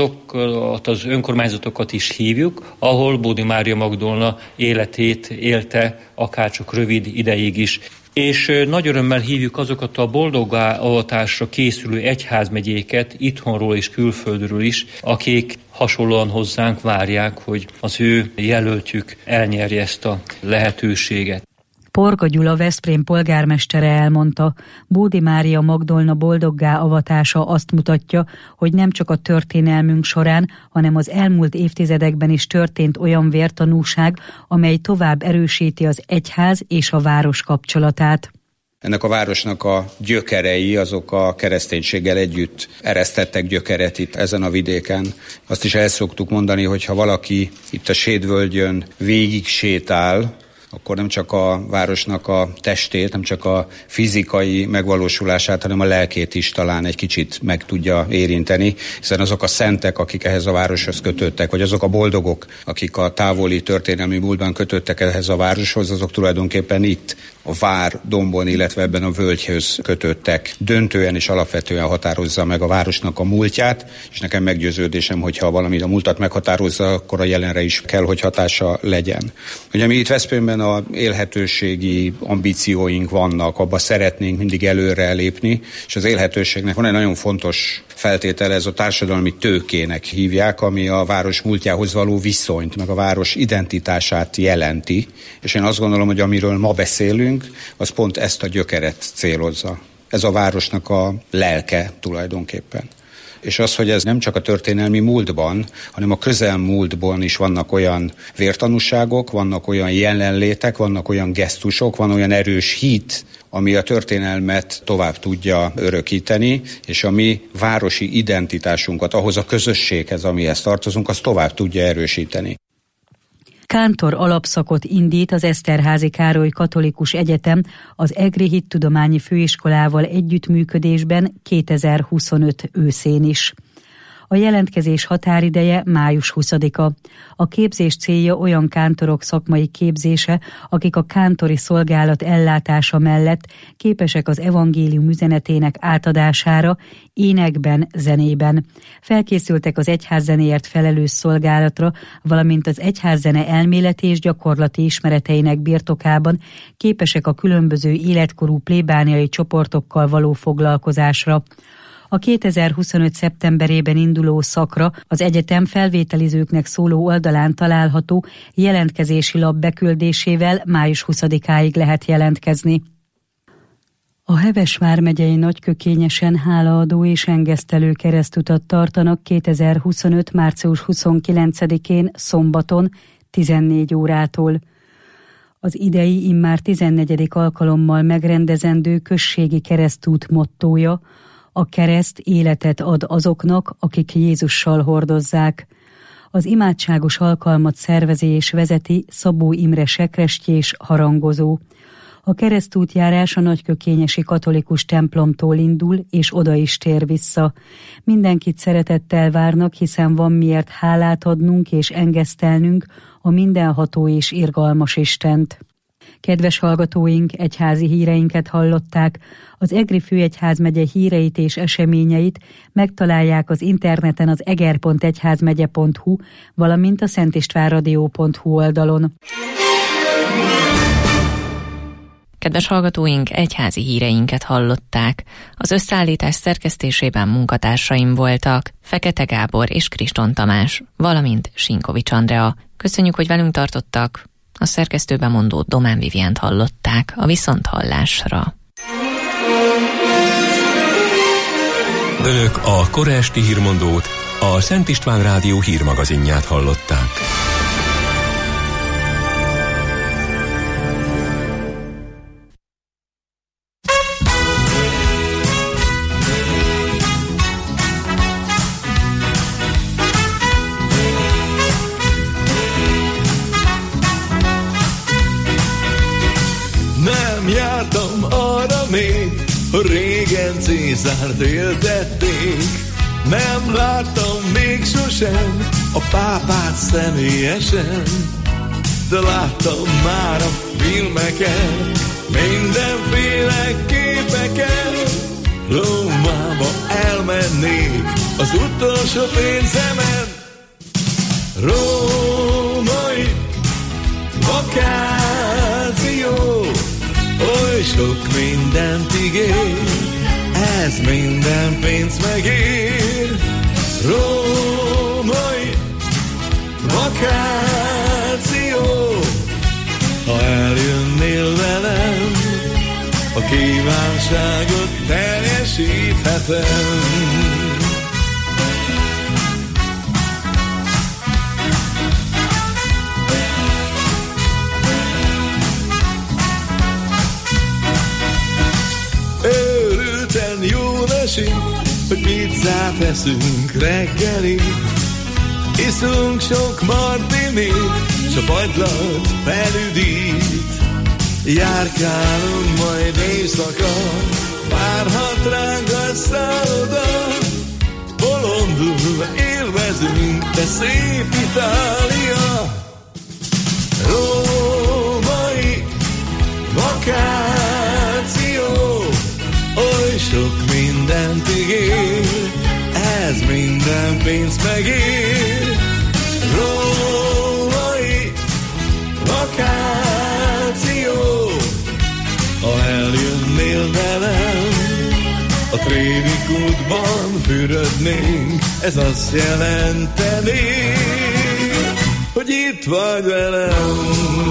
Azokat az önkormányzatokat is hívjuk, ahol Bódi Mária Magdolna életét élte, akárcsak rövid ideig is. És nagy örömmel hívjuk azokat a boldoggá avatásra készülő egyházmegyéket, itthonról és külföldről is, akik hasonlóan hozzánk várják, hogy az ő jelöltjük elnyerje ezt a lehetőséget. Porga Gyula Veszprém polgármestere elmondta, Bódi Mária Magdolna boldoggá avatása azt mutatja, hogy nem csak a történelmünk során, hanem az elmúlt évtizedekben is történt olyan vértanúság, amely tovább erősíti az egyház és a város kapcsolatát. Ennek a városnak a gyökerei, azok a kereszténységgel együtt eresztettek gyökeret itt ezen a vidéken. Azt is el szoktuk mondani, hogy ha valaki itt a Sédvölgyön végig sétál, akkor nem csak a városnak a testét, nem csak a fizikai megvalósulását, hanem a lelkét is talán egy kicsit meg tudja érinteni, hiszen azok a szentek, akik ehhez a városhoz kötődtek, vagy azok a boldogok, akik a távoli történelmi múltban kötődtek ehhez a városhoz, azok tulajdonképpen itt a vár dombon, illetve ebben a völgyhöz kötődtek. Döntően és alapvetően határozza meg a városnak a múltját, és nekem meggyőződésem, hogyha valami a múltat meghatározza, akkor a jelenre is kell, hogy hatása legyen. Ugye mi itt Veszprémben a élhetőségi ambícióink vannak, abba szeretnénk mindig előre lépni, és az élhetőségnek van egy nagyon fontos feltétele, ez a társadalmi tőkének hívják, ami a város múltjához való viszonyt, meg a város identitását jelenti, és én azt gondolom, hogy amiről ma beszélünk, az pont ezt a gyökeret célozza. Ez a városnak a lelke tulajdonképpen. És az, hogy ez nem csak a történelmi múltban, hanem a közelmúltban is vannak olyan vértanúságok, vannak olyan jelenlétek, vannak olyan gesztusok, van olyan erős hit, ami a történelmet tovább tudja örökíteni, és a mi városi identitásunkat, ahhoz a közösséghez, amihez tartozunk, azt tovább tudja erősíteni. Kántor alapszakot indít az Eszterházy Károly Katolikus Egyetem az EGRI Hittudományi Főiskolával együttműködésben kétezer-huszonöt őszén is. A jelentkezés határideje május huszadika. A képzés célja olyan kántorok szakmai képzése, akik a kántori szolgálat ellátása mellett képesek az evangélium üzenetének átadására, énekben, zenében. Felkészültek az egyházzenéért felelős szolgálatra, valamint az egyházzene elméleti és gyakorlati ismereteinek birtokában képesek a különböző életkorú plébániai csoportokkal való foglalkozásra. A kétezer-huszonöt szeptemberében induló szakra az egyetem felvételizőknek szóló oldalán található jelentkezési lap beküldésével május huszadikáig lehet jelentkezni. A Heves vármegyei Nagykökényesen hálaadó és engesztelő keresztutat tartanak kétezer-huszonöt március huszonkilencedikén szombaton tizennégy órától. Az idei immár tizennegyedik alkalommal megrendezendő községi keresztút mottója: a kereszt életet ad azoknak, akik Jézussal hordozzák. Az imádságos alkalmat szervezi és vezeti Szabó Imre sekrestjés harangozó. A keresztútjárás a nagykökényesi katolikus templomtól indul, és oda is tér vissza. Mindenkit szeretettel várnak, hiszen van miért hálát adnunk és engesztelnünk a mindenható és irgalmas Istent. Kedves hallgatóink, egyházi híreinket hallották. Az EGRI Főegyházmegye híreit és eseményeit megtalálják az interneten az eger pont egyházmegye pont hu, valamint a szentistvánradio pont hu oldalon. Kedves hallgatóink, egyházi híreinket hallották. Az összeállítás szerkesztésében munkatársaim voltak Fekete Gábor és Kriston Tamás, valamint Sinkovics Andrea. Köszönjük, hogy velünk tartottak. A szerkesztőbemondó Domán Viviánt hallották. A viszonthallásra. Önök a kora esti hírmondót, a Szent István Rádió hírmagazinját hallották. Jártam arra még, hogy régen Cézárt éltették. Nem láttam még sosem a pápát személyesen, de láttam már a filmeken, mindenféle képeken. Rómába elmennék az utolsó pénzemen. Római vakáció, oly sok mindent ígér, ez minden pénz megér. Római vakáció, ha eljönnél velem, a kívánságot teljesíthetem. Őrülten jól esik, hogy pizzát eszünk reggelig, iszunk sok martinit, s a padlat felüdít. Járkálunk majd éjszaka, várhat ránk a szálloda, bolondul élvezünk, de szép Itália. Római vakáció, oly sok mindent ígér, ez minden pénzt megér. Római vakáció, ha eljönnél velem, a Trévi kútban fürödnénk, ez azt jelenteni, hogy itt vagy velem.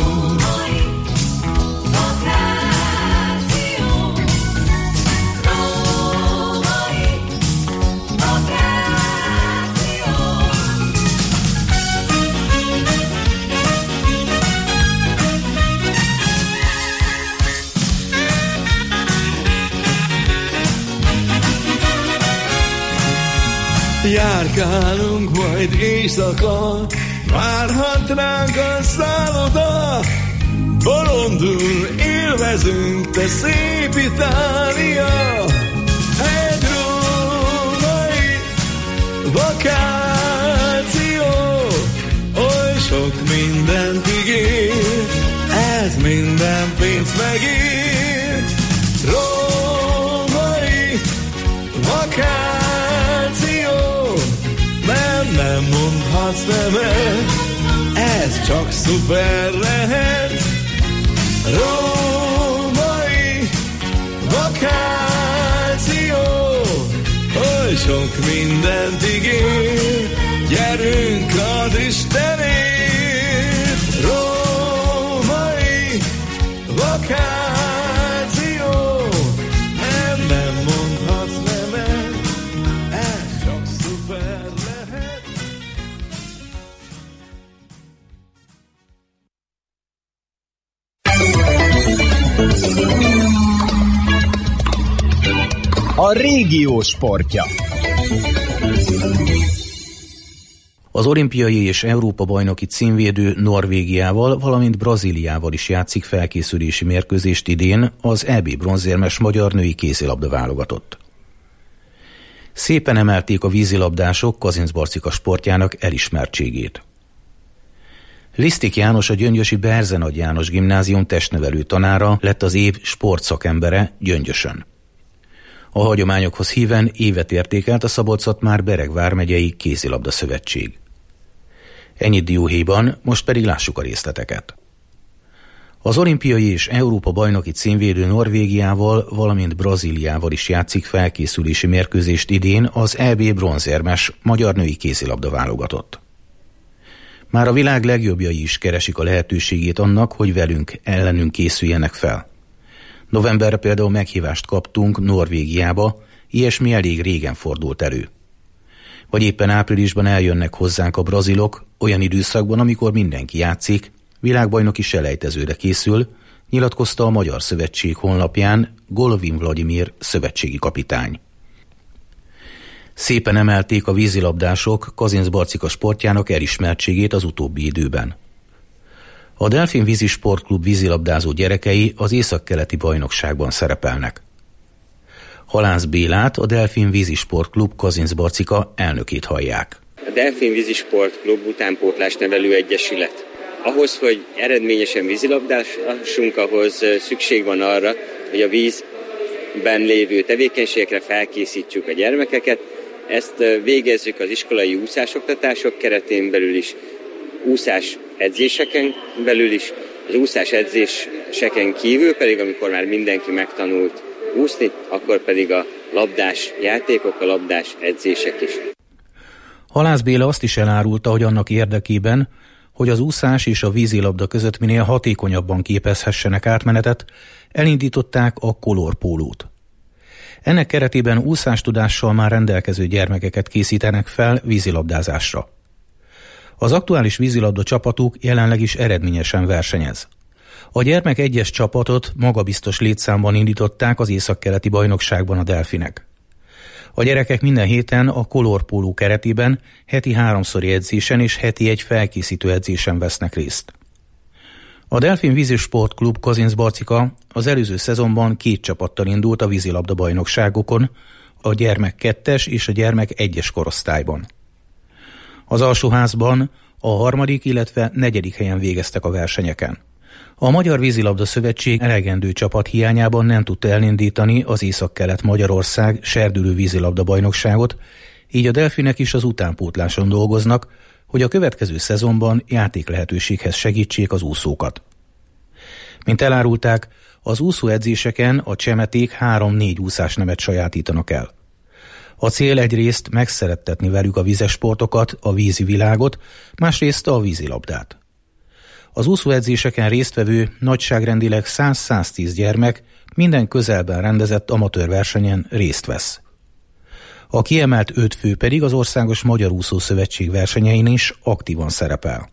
Járkálunk majd éjszaka, várhat ránk a szálloda, bolondul élvezünk, te szép Itália. Egy római vakáció, oly sok mindent ígér, ez minden pénzt megér. Római vakáció, nem, nem mondhatsz nemet, ez csak szuper lehet. Római vakáció, oly sok mindent ígér, gyerünk az Istenért. Római vakáció, nem, nem mondhatsz nemet, ez csak szuper lehet. A régió sportja. Az olimpiai és Európa-bajnoki címvédő Norvégiával, valamint Brazíliával is játszik felkészülési mérkőzést idén az é bé bronzérmes magyar női kézilabda válogatott. Szépen emelték a vízilabdások Kazincbarcika sportjának elismertségét. Lisztik János, a gyöngyösi Berzenagy János Gimnázium testnevelő tanára lett az év sportszakembere Gyöngyösön. A hagyományokhoz híven évet értékelt a Szabolcs-Szatmár-Bereg vármegyei kézilabda szövetség. Ennyit dióhéjban, most pedig lássuk a részleteket. Az olimpiai és Európa-bajnoki címvédő Norvégiával, valamint Brazíliával is játszik felkészülési mérkőzést idén az é bé bronzérmes magyar női kézilabda válogatott. Már a világ legjobbjai is keresik a lehetőségét annak, hogy velünk, ellenünk készüljenek fel. Novemberre például meghívást kaptunk Norvégiába, ilyesmi elég régen fordult elő. Vagy éppen áprilisban eljönnek hozzánk a brazilok, olyan időszakban, amikor mindenki játszik, világbajnoki selejtezőre készül, nyilatkozta a Magyar Szövetség honlapján Golovin Vladimir szövetségi kapitány. Szépen emelték a vízilabdások Kazincbarcika sportjának elismertségét az utóbbi időben. A Delfin Vízi Sportklub vízilabdázó gyerekei az északkeleti bajnokságban szerepelnek. Halász Bélát, a Delfin Vízi Sportklub Kazincbarcika elnökét hallják. A Delfin Vízi Sportklub utánpótlás nevelő egyesület. Ahhoz, hogy eredményesen vízilabdásunk, ahhoz szükség van arra, hogy a vízben lévő tevékenységekre felkészítsük a gyermekeket. Ezt végezzük az iskolai úszásoktatások keretén belül is, úszás edzéseken belül is, az úszás edzéseken kívül pedig, amikor már mindenki megtanult úszni, akkor pedig a labdás játékok, a labdás edzések is. Halász Béla azt is elárulta, hogy annak érdekében, hogy az úszás és a vízilabda között minél hatékonyabban képezhessenek átmenetet, elindították a kolorpólót. Ennek keretében úszástudással már rendelkező gyermekeket készítenek fel vízilabdázásra. Az aktuális vízilabda csapatuk jelenleg is eredményesen versenyez. A gyermek egyes csapatot magabiztos létszámban indították az északkeleti bajnokságban a Delfinek. A gyerekek minden héten a kolorpóló keretében heti háromszori edzésen és heti egy felkészítő edzésen vesznek részt. A Delfin Vízi Sportklub Kazincbarcika az előző szezonban két csapattal indult a vízilabda bajnokságokon, a gyermek kettes és a gyermek egyes korosztályban. Az alsóházban a harmadik, illetve negyedik helyen végeztek a versenyeken. A Magyar Vízilabda Szövetség elegendő csapat hiányában nem tudta elindítani az Észak-Kelet-Magyarország serdülő vízilabda bajnokságot, így a Delfinek is az utánpótláson dolgoznak, hogy a következő szezonban játék lehetőséghez segítsék az úszókat. Mint elárulták, az úszóedzéseken a csemeték három-négy úszásnemet sajátítanak el. A cél egyrészt megszerettetni velük a vízesportokat, a vízi világot, másrészt a vízilabdát. Az úszóedzéseken résztvevő nagyságrendileg száz-száztíz gyermek minden közelben rendezett amatőr versenyen részt vesz. A kiemelt öt fő pedig az Országos Magyar Úszó Szövetség versenyein is aktívan szerepel.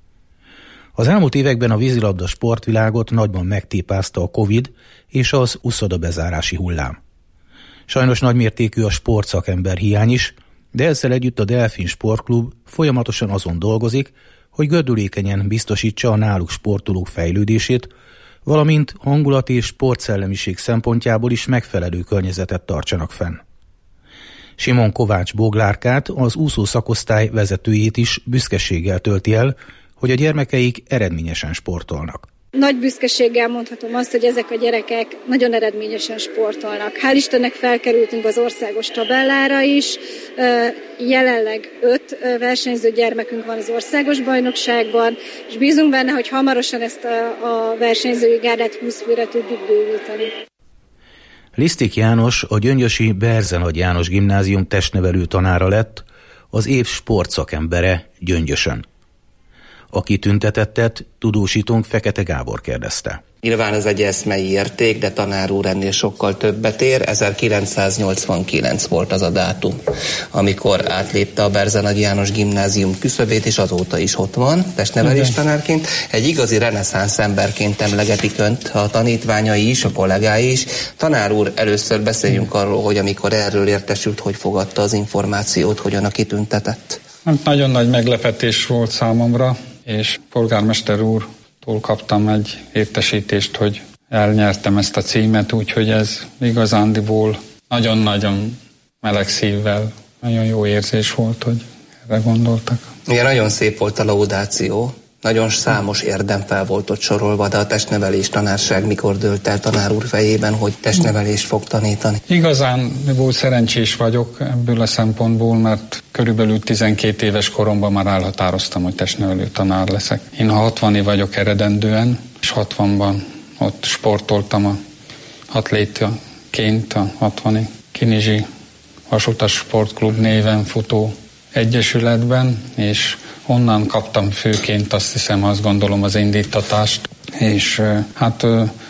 Az elmúlt években a vízilabda sportvilágot nagyban megtépázta a Covid és az úszoda bezárási hullám. Sajnos nagymértékű a sportszakember hiány is, de ezzel együtt a Delfin Sportklub folyamatosan azon dolgozik, hogy gördülékenyen biztosítsa a náluk sportolók fejlődését, valamint hangulati és sportszellemiség szempontjából is megfelelő környezetet tartsanak fenn. Simon Kovács Boglárkát, az úszó szakosztály vezetőjét is büszkeséggel tölti el, hogy a gyermekeik eredményesen sportolnak. Nagy büszkeséggel mondhatom azt, hogy ezek a gyerekek nagyon eredményesen sportolnak. Hál' Istennek felkerültünk az országos tabellára is. Jelenleg öt versenyző gyermekünk van az országos bajnokságban, és bízunk benne, hogy hamarosan ezt a versenyzői gárdát húsz főre tudjuk bővíteni. Lisztik János, a gyöngyösi Berzenagy János Gimnázium testnevelő tanára lett, az év sportszakembere Gyöngyösön. A kitüntetettet tudósítónk Fekete Gábor kérdezte. Nyilván ez egy eszmei érték, de tanár úr ennél sokkal többet ér. ezerkilencszáznyolcvankilenc volt az a dátum, amikor átlépte a Berzenagy János Gimnázium küszöbét, és azóta is ott van, testnevelés tanárként. Egy igazi reneszánsz emberként emlegetik önt a tanítványai is, a kollégái is. Tanár úr, először beszéljünk arról, hogy amikor erről értesült, hogy fogadta az információt, hogyan a kitüntetett. Nagyon nagy meglepetés volt számomra, és polgármester úrtól kaptam egy értesítést, hogy elnyertem ezt a címet, úgyhogy ez igazándiból nagyon-nagyon meleg szívvel, nagyon jó érzés volt, hogy erre gondoltak. Igen, nagyon szép volt a laudáció, nagyon számos érdem fel volt ott sorolva, de a testnevelés tanárság mikor dőlt el tanár úr fejében, hogy testnevelést fog tanítani? Igazán volt szerencsés vagyok ebből a szempontból, mert körülbelül tizenkét éves koromban már elhatároztam, hogy testnevelő tanár leszek. Én hatvani vagyok eredendően, és hatvanban ott sportoltam a atlétaként a hatvani Kinizsi Vasutas Sportklub néven futó egyesületben, és onnan kaptam főként, azt hiszem, azt gondolom, az indítatást, és hát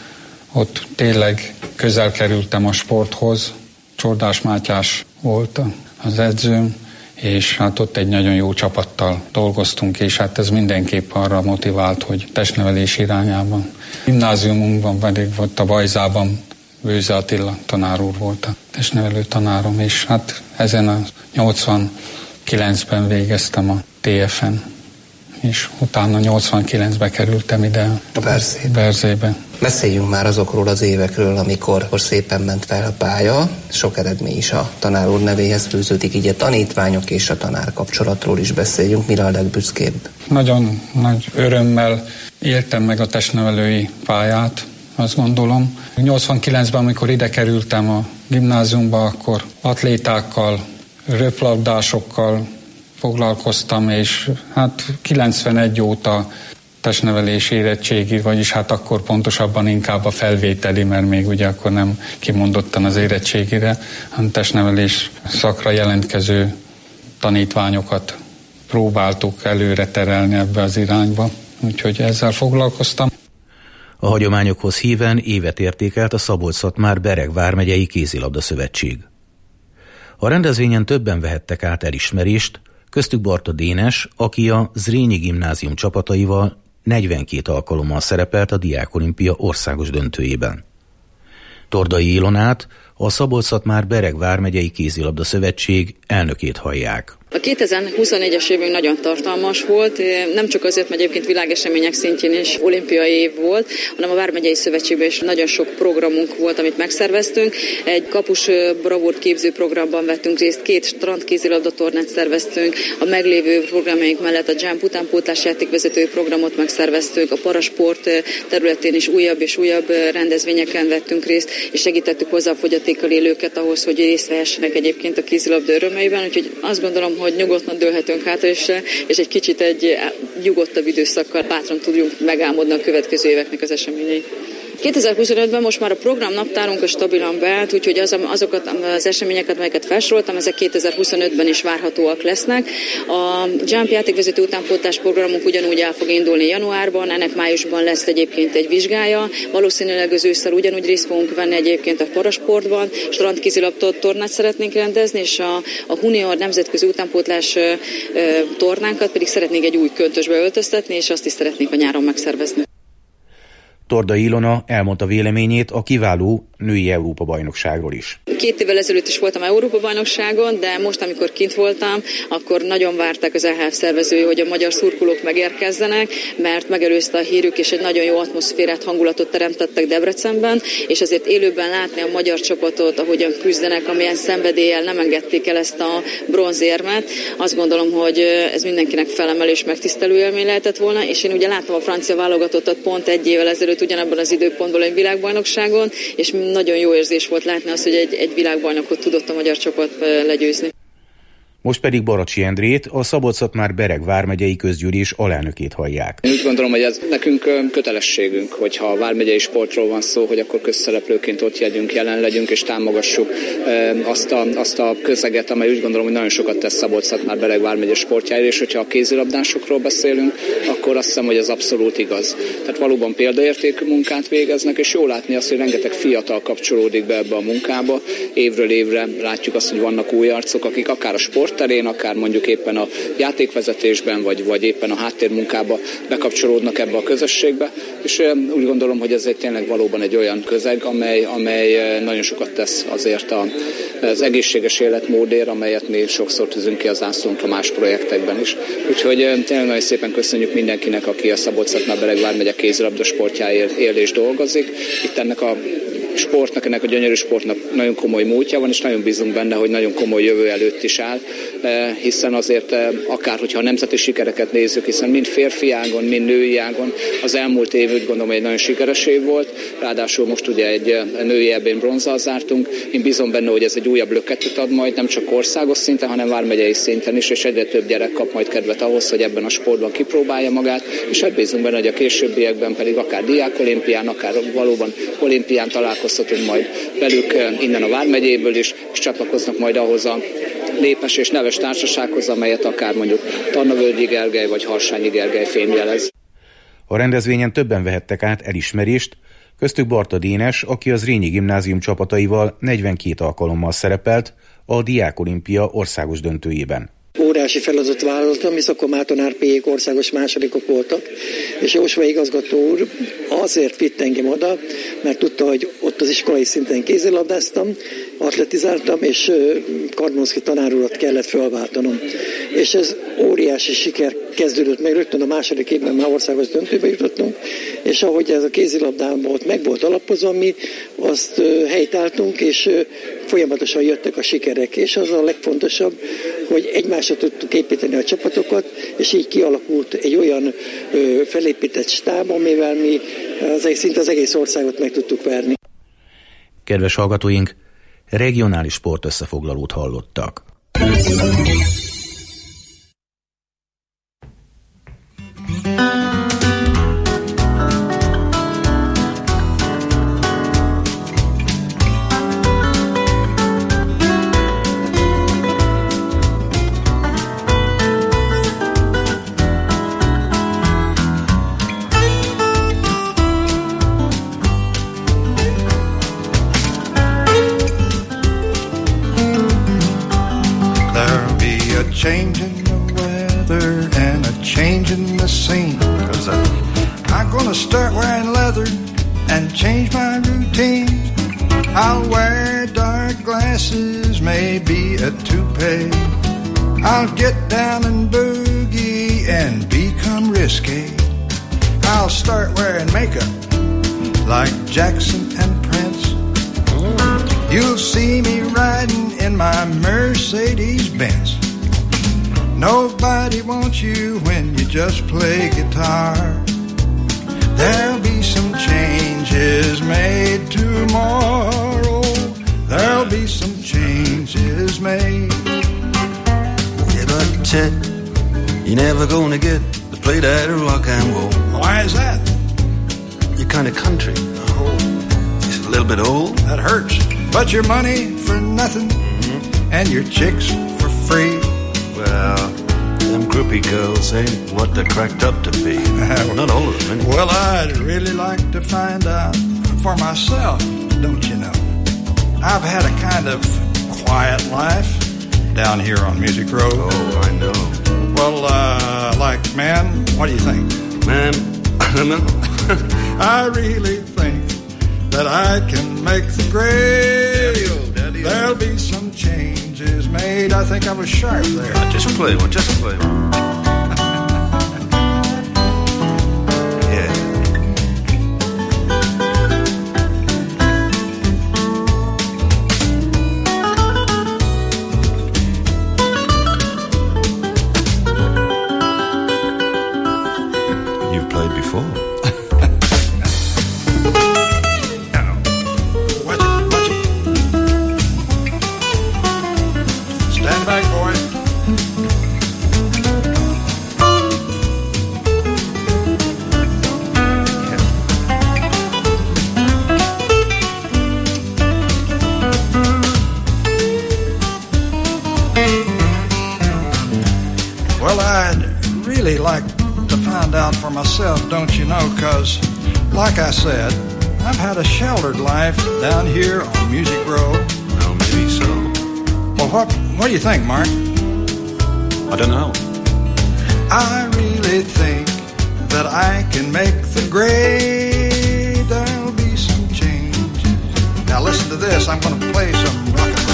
ott tényleg közel kerültem a sporthoz. Csordás Mátyás volt az edzőm, és hát ott egy nagyon jó csapattal dolgoztunk, és hát ez mindenképp arra motivált, hogy testnevelés irányában. Gimnáziumunkban pedig volt a Bajzában Bőze Attila tanár úr volt a testnevelő tanárom, és hát ezen a nyolcvankilencben végeztem a té ef-en, és utána nyolcvankilencben kerültem ide a Berzébe. Berzébe. Beszéljünk már azokról az évekről, amikor szépen ment fel a pálya, sok eredmény is a tanár úr nevéhez fűződik, így a tanítványok és a tanár kapcsolatról is beszéljünk, mire a legbüszkébb. Nagyon nagy örömmel éltem meg a testnevelői pályát, azt gondolom. nyolcvankilencben, amikor ide kerültem a gimnáziumba, akkor atlétákkal, röplabdásokkal foglalkoztam, és hát kilencvenegy óta testnevelés érettségi, vagyis hát akkor pontosabban inkább a felvételi, mert még ugye akkor nem kimondottan az érettségire, hanem testnevelés szakra jelentkező tanítványokat próbáltuk előre terelni ebbe az irányba, úgyhogy ezzel foglalkoztam. A hagyományokhoz híven évet értékelt a Szabolcs-Szatmár Bereg vármegyei kézilabda szövetség. A rendezvényen többen vehettek át elismerést, köztük Barta Dénes, aki a Zrínyi Gimnázium csapataival negyvenkét alkalommal szerepelt a Diákolimpia országos döntőjében. Tordai Ilonát, a Szabolcs-Szatmár-Bereg vármegyei kézilabda szövetség elnökét hallják. A kétezer-huszonnégyes évünk nagyon tartalmas volt, nem csak azért, mert egyébként világesemények szintjén is olimpiai év volt, hanem a Vármegyei Szövetségben is nagyon sok programunk volt, amit megszerveztünk. Egy kapus bravúrt képző programban vettünk részt, két strandkézilabda tornát szerveztünk, a meglévő programjaink mellett a Jump utánpótlás játékvezetői programot megszerveztünk, a parasport területén is újabb és újabb rendezvényeken vettünk részt, és segítettük hozzá a fogyatékkal élőket ahhoz, hogy részt vehessenek egyébként a kézilabda örömeiben, úgyhogy azt gondolom, hogy nyugodtan dőlhetünk hátra, és, és egy kicsit egy nyugodtabb időszakkal bátran tudjunk megálmodni a következő éveknek az eseményeit. kétezer-huszonötben most már a programnaptárunk a stabilan beállt, úgyhogy az, azokat az eseményeket, amelyeket felsoroltam, ezek kétezer-huszonötben is várhatóak lesznek. A Jump játékvezető utánpótlás programunk ugyanúgy el fog indulni januárban, ennek májusban lesz egyébként egy vizsgája. Valószínűleg az ősszel ugyanúgy részt fogunk venni egyébként a parasportban, strandkézilabda tornát szeretnénk rendezni, és a, a Junior nemzetközi utánpótlás e, e, tornánkat pedig szeretnénk egy új köntösbe öltöztetni, és azt is szeretnénk a nyáron megszervezni. Tordai Ilona elmondta véleményét a kiváló női Európa-bajnokságról is. Két évvel ezelőtt is voltam Európa-bajnokságon, de most, amikor kint voltam, akkor nagyon várták az e há ef szervezői, hogy a magyar szurkolók megérkezzenek, mert megelőzte a hírük, és egy nagyon jó atmoszférát, hangulatot teremtettek Debrecenben, és azért élőben látni a magyar csapatot, ahogyan küzdenek, amilyen szenvedéllyel nem engedték el ezt a bronzérmet. Azt gondolom, hogy ez mindenkinek felemelő és megtisztelő élmény lehetett volna, és én ugye láttam a francia válogatottat pont egy évvel ezelőtt ugyanabban az időpontból egy világbajnokságon, és nagyon jó érzés volt látni azt, hogy egy, egy világbajnokot tudott a magyar csapat legyőzni. Most pedig Baracsi Endrét, a Szabolcs-Szatmár-Bereg vármegyei közgyűlés alelnökét hallják. Én úgy gondolom, hogy ez nekünk kötelességünk, hogyha a vármegyei sportról van szó, hogy akkor közszereplőként ott legyünk, jelen legyünk, és támogassuk azt a, azt a közeget, amely úgy gondolom, hogy nagyon sokat tesz Szabolcs-Szatmár-Bereg vármegye sportjáért, és hogyha a kézilabdásokról beszélünk, akkor azt hiszem, hogy ez abszolút igaz. Tehát valóban példaértékű munkát végeznek, és jó látni azt, hogy rengeteg fiatal kapcsolódik be ebbe a munkába. Évről évre látjuk azt, hogy vannak új arcok, akik akár a sport terén, akár mondjuk éppen a játékvezetésben, vagy, vagy éppen a háttérmunkába bekapcsolódnak ebbe a közösségbe, és úgy gondolom, hogy ez egy tényleg valóban egy olyan közeg, amely, amely nagyon sokat tesz azért a, az egészséges életmódért, amelyet mi sokszor tűzünk ki az zászlónkra más projektekben is. Úgyhogy tényleg nagyon szépen köszönjük mindenkinek, aki a Szabolcs-Szatmár-Bereg vármegye kézilabda sportjáért él és dolgozik. Itt ennek a sportnak, ennek a gyönyörű sportnak nagyon komoly múltja van, és nagyon bízunk benne, hogy nagyon komoly jövő előtt is áll, hiszen azért akár, hogyha a nemzeti sikereket nézzük, hiszen mind férfi ágon, mind női ágon az elmúlt év úgy gondolom, hogy egy nagyon sikeres év volt, ráadásul most ugye egy női ebben bronzzal zártunk. Én bízom benne, hogy ez egy újabb löketet ad majd, nem csak országos szinten, hanem vármegyei szinten is, és egyre több gyerek kap majd kedvet ahhoz, hogy ebben a sportban kipróbálja magát, és hát bízunk benne, hogy a későbbiekben pedig akár diákolimpián, akár valóban olimpián találkozhatunk majd velük innen a vármegyéből is, és csatlakoznak majd ahhoz a népes és neves társasághoz, amelyet akár mondjuk Tarnavölgyi Gergely vagy Harsányi Gergely fémjelez. A rendezvényen többen vehettek át elismerést, köztük Barta Dénes, aki az Rényi Gimnázium csapataival negyvenkét alkalommal szerepelt a Diákolimpia országos döntőjében. Óriási feladat vállaltam, hisz akkor Máton Árpélyék országos másodikok voltak, és Jósvai igazgató úr azért vitt engem oda, mert tudta, hogy ott az iskolai szinten kézilabdáztam, atletizáltam, és Kardonszki tanár urat kellett felváltanom. És ez óriási siker kezdődött meg, rögtön a második évben már országos döntőbe jutottunk, és ahogy ez a kézilabdában ott meg volt alapozva, mi azt helytálltunk, és folyamatosan jöttek a sikerek, és az a legfontosabb, hogy egymásra tudtuk építeni a csapatokat, és így kialakult egy olyan ö, felépített stáb, amivel mi az, szinte az egész országot meg tudtuk verni. Kedves hallgatóink, regionális sportösszefoglalót hallottak. Change in the weather and a change in the scene, 'cause I'm gonna start wearing leather and change my routine. I'll wear dark glasses, maybe a toupee. I'll get down and boogie and become risque. I'll start wearing makeup like Jackson and Prince. You'll see me riding in my Mercedes-Benz. Nobody wants you when you just play guitar. There'll be some changes made tomorrow. There'll be some changes made. Yeah, but Chet, you're never gonna get to play that rock and roll. Why is that? You're kind of country. Oh, just a little bit old. That hurts. But your money for nothing, mm-hmm. and your chicks for free. Well, them groupie girls ain't what they're cracked up to be. Not all of them, anyway. Well, I'd really like to find out for myself, don't you know? I've had a kind of quiet life down here on Music Row. Oh, I know. Well, uh, like, man, what do you think? Man, I don't know. I really think that I can make the grade. Daddy-o, daddy-o. There'll be some changes made. I think I was sharp there. Uh, just play one, just play one. Yeah. You've played before. For myself, don't you know, cause like I said, I've had a sheltered life down here on Music Row. Well, maybe so. Well, what what do you think, Mark? I don't know. I really think that I can make the grade. There'll be some changes. Now listen to this, I'm gonna play some rock and roll.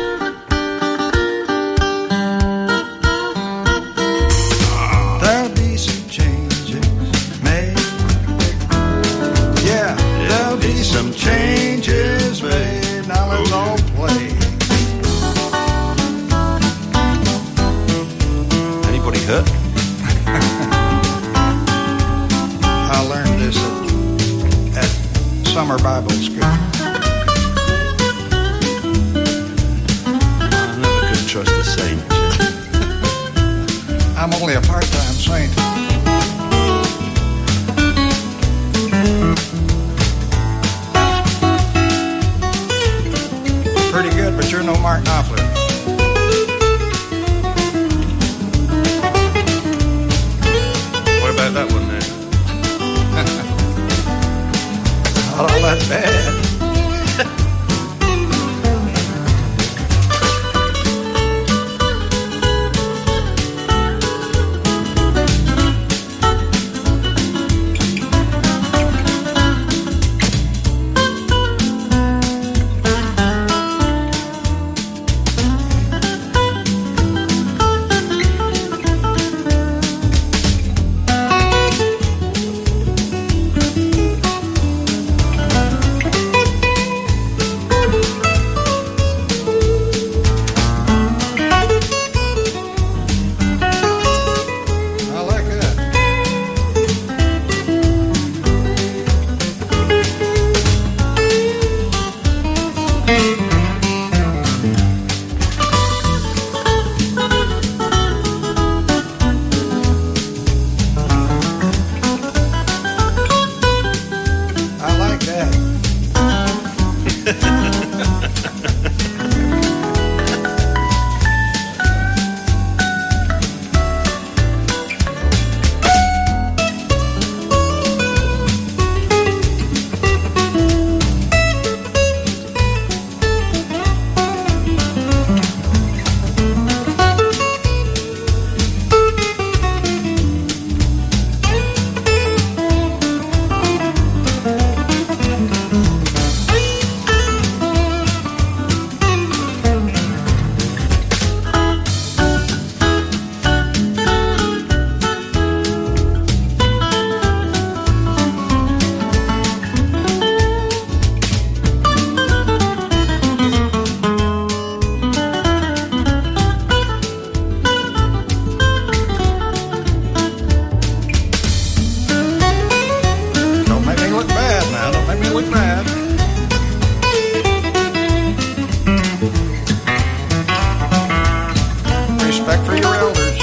Some changes made, now let's all play. Anybody hurt? I learned this at, at summer Bible school. I never could trust a saint. I'm only a part-time saint. Pretty good, but you're no Mark Knopfler. What about that one there? Not all that bad. respect for your elders.